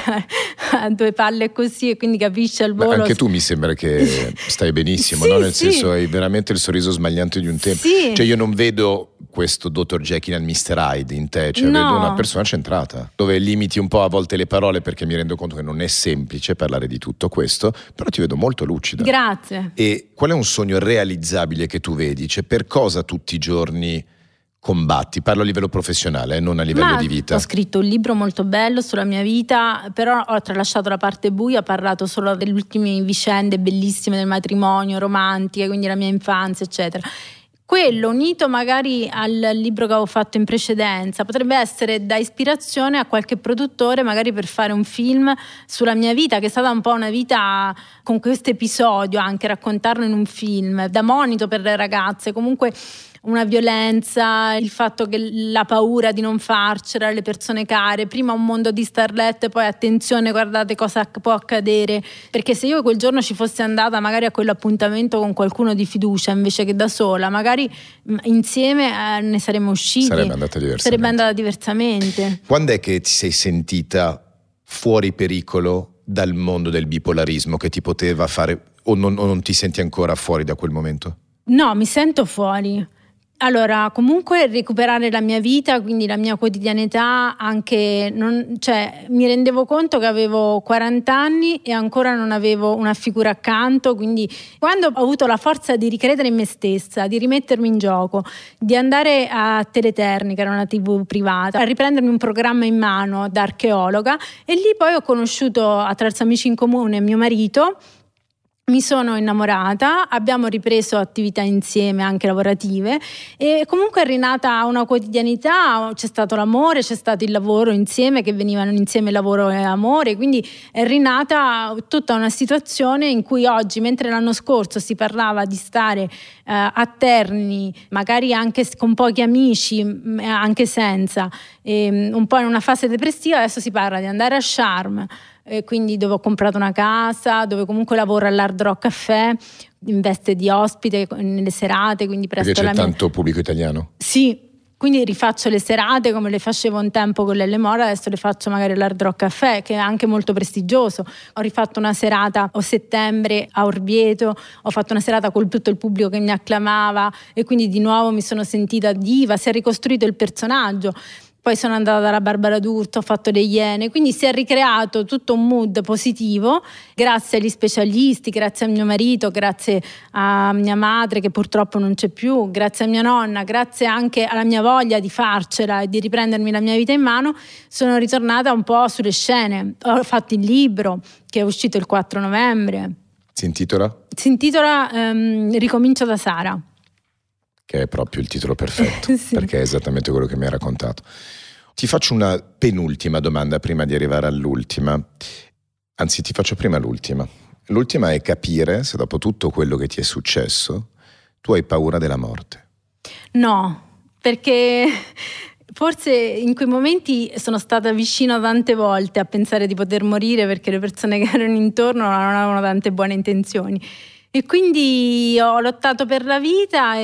[SPEAKER 5] ha due palle così, e quindi capisce al volo.
[SPEAKER 6] Ma anche tu mi sembra che stai benissimo,
[SPEAKER 5] sì,
[SPEAKER 6] no? Nel
[SPEAKER 5] sì.
[SPEAKER 6] senso, hai veramente il sorriso smagliante di un tempo.
[SPEAKER 5] Sì.
[SPEAKER 6] Cioè io non vedo questo Dr. Jekyll and Mr. Hyde in te, cioè
[SPEAKER 5] No.
[SPEAKER 6] vedo una persona centrata, dove limiti un po' a volte le parole, perché mi rendo conto che non è semplice parlare di tutto questo, però ti vedo molto lucida.
[SPEAKER 5] Grazie.
[SPEAKER 6] E qual è un sogno realizzabile che tu vedi? Cioè, per cosa tutti i giorni combatti? Parlo a livello professionale, non a livello di vita.
[SPEAKER 5] Ho scritto un libro molto bello sulla mia vita, però ho tralasciato la parte buia, ho parlato solo delle ultime vicende bellissime del matrimonio, romantiche, quindi la mia infanzia, eccetera. Quello unito magari al libro che avevo fatto in precedenza potrebbe essere da ispirazione a qualche produttore, magari per fare un film sulla mia vita, che è stata un po' una vita con questo episodio, anche raccontarlo in un film, da monito per le ragazze, comunque una violenza, il fatto che la paura di non farcela, le persone care, prima un mondo di starlette, poi attenzione, guardate cosa può accadere, perché se io quel giorno ci fossi andata magari a quell'appuntamento con qualcuno di fiducia invece che da sola, magari insieme ne saremmo usciti, sarebbe andata diversamente.
[SPEAKER 6] Quando è che ti sei sentita fuori pericolo dal mondo del bipolarismo, che ti poteva fare, o non ti senti ancora fuori da quel momento?
[SPEAKER 5] No, mi sento fuori. Allora, comunque recuperare la mia vita, quindi la mia quotidianità, anche mi rendevo conto che avevo 40 anni e ancora non avevo una figura accanto, quindi quando ho avuto la forza di ricredere in me stessa, di rimettermi in gioco, di andare a Teleterni, che era una TV privata, a riprendermi un programma in mano da archeologa, e lì poi ho conosciuto, attraverso amici in comune, mio marito. Mi sono innamorata, abbiamo ripreso attività insieme anche lavorative, e comunque è rinata una quotidianità, c'è stato l'amore, c'è stato il lavoro insieme, che venivano insieme lavoro e amore, quindi è rinata tutta una situazione in cui oggi, mentre l'anno scorso si parlava di stare a Terni, magari anche con pochi amici, anche senza, un po' in una fase depressiva, adesso si parla di andare a Sharm, quindi dove ho comprato una casa, dove comunque lavoro all'Hard Rock Café in veste di ospite nelle serate, quindi presto
[SPEAKER 6] perché c'è tanto pubblico italiano?
[SPEAKER 5] Sì, quindi rifaccio le serate come le facevo un tempo con l'Elle Mora, adesso le faccio magari all'Hard Rock Café, che è anche molto prestigioso. Ho rifatto una serata a settembre a Orvieto, ho fatto una serata con tutto il pubblico che mi acclamava, e quindi di nuovo mi sono sentita diva, si è ricostruito il personaggio. Poi sono andata dalla Barbara D'Urso, ho fatto le Iene, quindi si è ricreato tutto un mood positivo, grazie agli specialisti, grazie a mio marito, grazie a mia madre che purtroppo non c'è più, grazie a mia nonna, grazie anche alla mia voglia di farcela e di riprendermi la mia vita in mano. Sono ritornata un po' sulle scene, ho fatto il libro che è uscito il 4 novembre.
[SPEAKER 6] Si intitola?
[SPEAKER 5] Si intitola Ricomincio da Sara.
[SPEAKER 6] Che è proprio il titolo perfetto,
[SPEAKER 5] sì.
[SPEAKER 6] Perché è esattamente quello che mi hai raccontato. Ti faccio una penultima domanda prima di arrivare all'ultima. Anzi, ti faccio prima l'ultima. L'ultima è capire se dopo tutto quello che ti è successo tu hai paura della morte.
[SPEAKER 5] No, perché forse in quei momenti sono stata vicino tante volte a pensare di poter morire, perché le persone che erano intorno non avevano tante buone intenzioni. E quindi ho lottato per la vita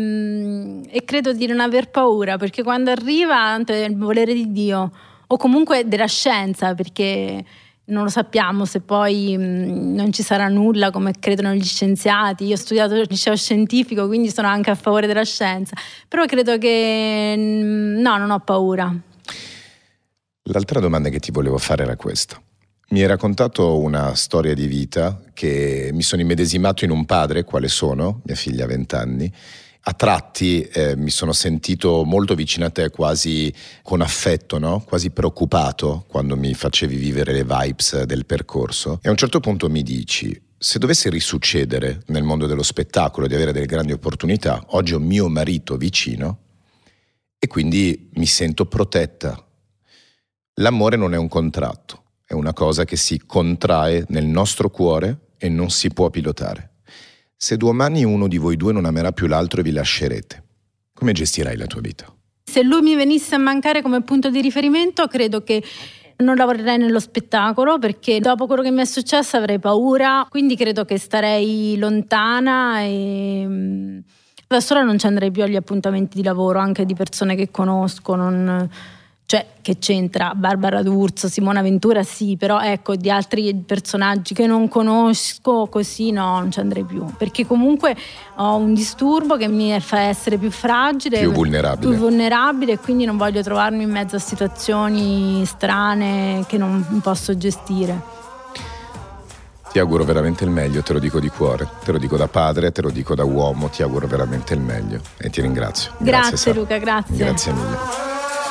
[SPEAKER 5] e credo di non aver paura, perché quando arriva tanto è il volere di Dio, o comunque della scienza, perché non lo sappiamo se poi non ci sarà nulla come credono gli scienziati. Io ho studiato il liceo scientifico, quindi sono anche a favore della scienza, però credo che no, non ho paura.
[SPEAKER 6] L'altra domanda che ti volevo fare era questa. Mi hai raccontato una storia di vita che mi sono immedesimato in un padre, quale sono, mia figlia ha 20 anni. A tratti mi sono sentito molto vicino a te, quasi con affetto, no? Quasi preoccupato quando mi facevi vivere le vibes del percorso. E a un certo punto mi dici: se dovesse risuccedere nel mondo dello spettacolo di avere delle grandi opportunità, oggi ho mio marito vicino e quindi mi sento protetta. L'amore non è un contratto, è una cosa che si contrae nel nostro cuore e non si può pilotare. Se domani uno di voi due non amerà più l'altro e vi lascerete, come gestirai la tua vita?
[SPEAKER 5] Se lui mi venisse a mancare come punto di riferimento, credo che non lavorerei nello spettacolo, perché dopo quello che mi è successo avrei paura, quindi credo che starei lontana e da sola non ci andrei più agli appuntamenti di lavoro, anche di persone che conosco, cioè che c'entra Barbara D'Urso, Simona Ventura sì, però ecco di altri personaggi che non conosco così no, non ci andrei più, perché comunque ho un disturbo che mi fa essere più fragile,
[SPEAKER 6] più vulnerabile
[SPEAKER 5] e quindi non voglio trovarmi in mezzo a situazioni strane che non posso gestire.
[SPEAKER 6] Ti auguro veramente il meglio, te lo dico di cuore, te lo dico da padre, te lo dico da uomo, ti auguro veramente il meglio e ti ringrazio.
[SPEAKER 5] Grazie Luca, grazie.
[SPEAKER 6] Grazie mille.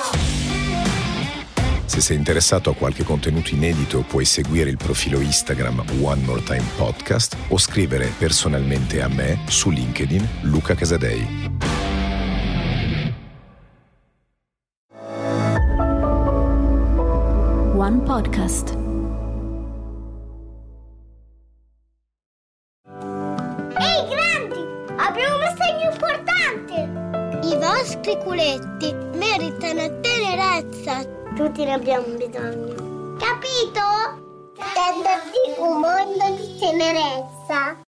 [SPEAKER 6] Se sei interessato a qualche contenuto inedito, puoi seguire il profilo Instagram One More Time Podcast o scrivere personalmente a me su LinkedIn Luca Casadei.
[SPEAKER 4] One Podcast.
[SPEAKER 7] Ehi grandi, abbiamo un messaggio importante! I vostri culetti meritano tenerezza. Tutti ne abbiamo bisogno. Capito? Tenderti un mondo di tenerezza.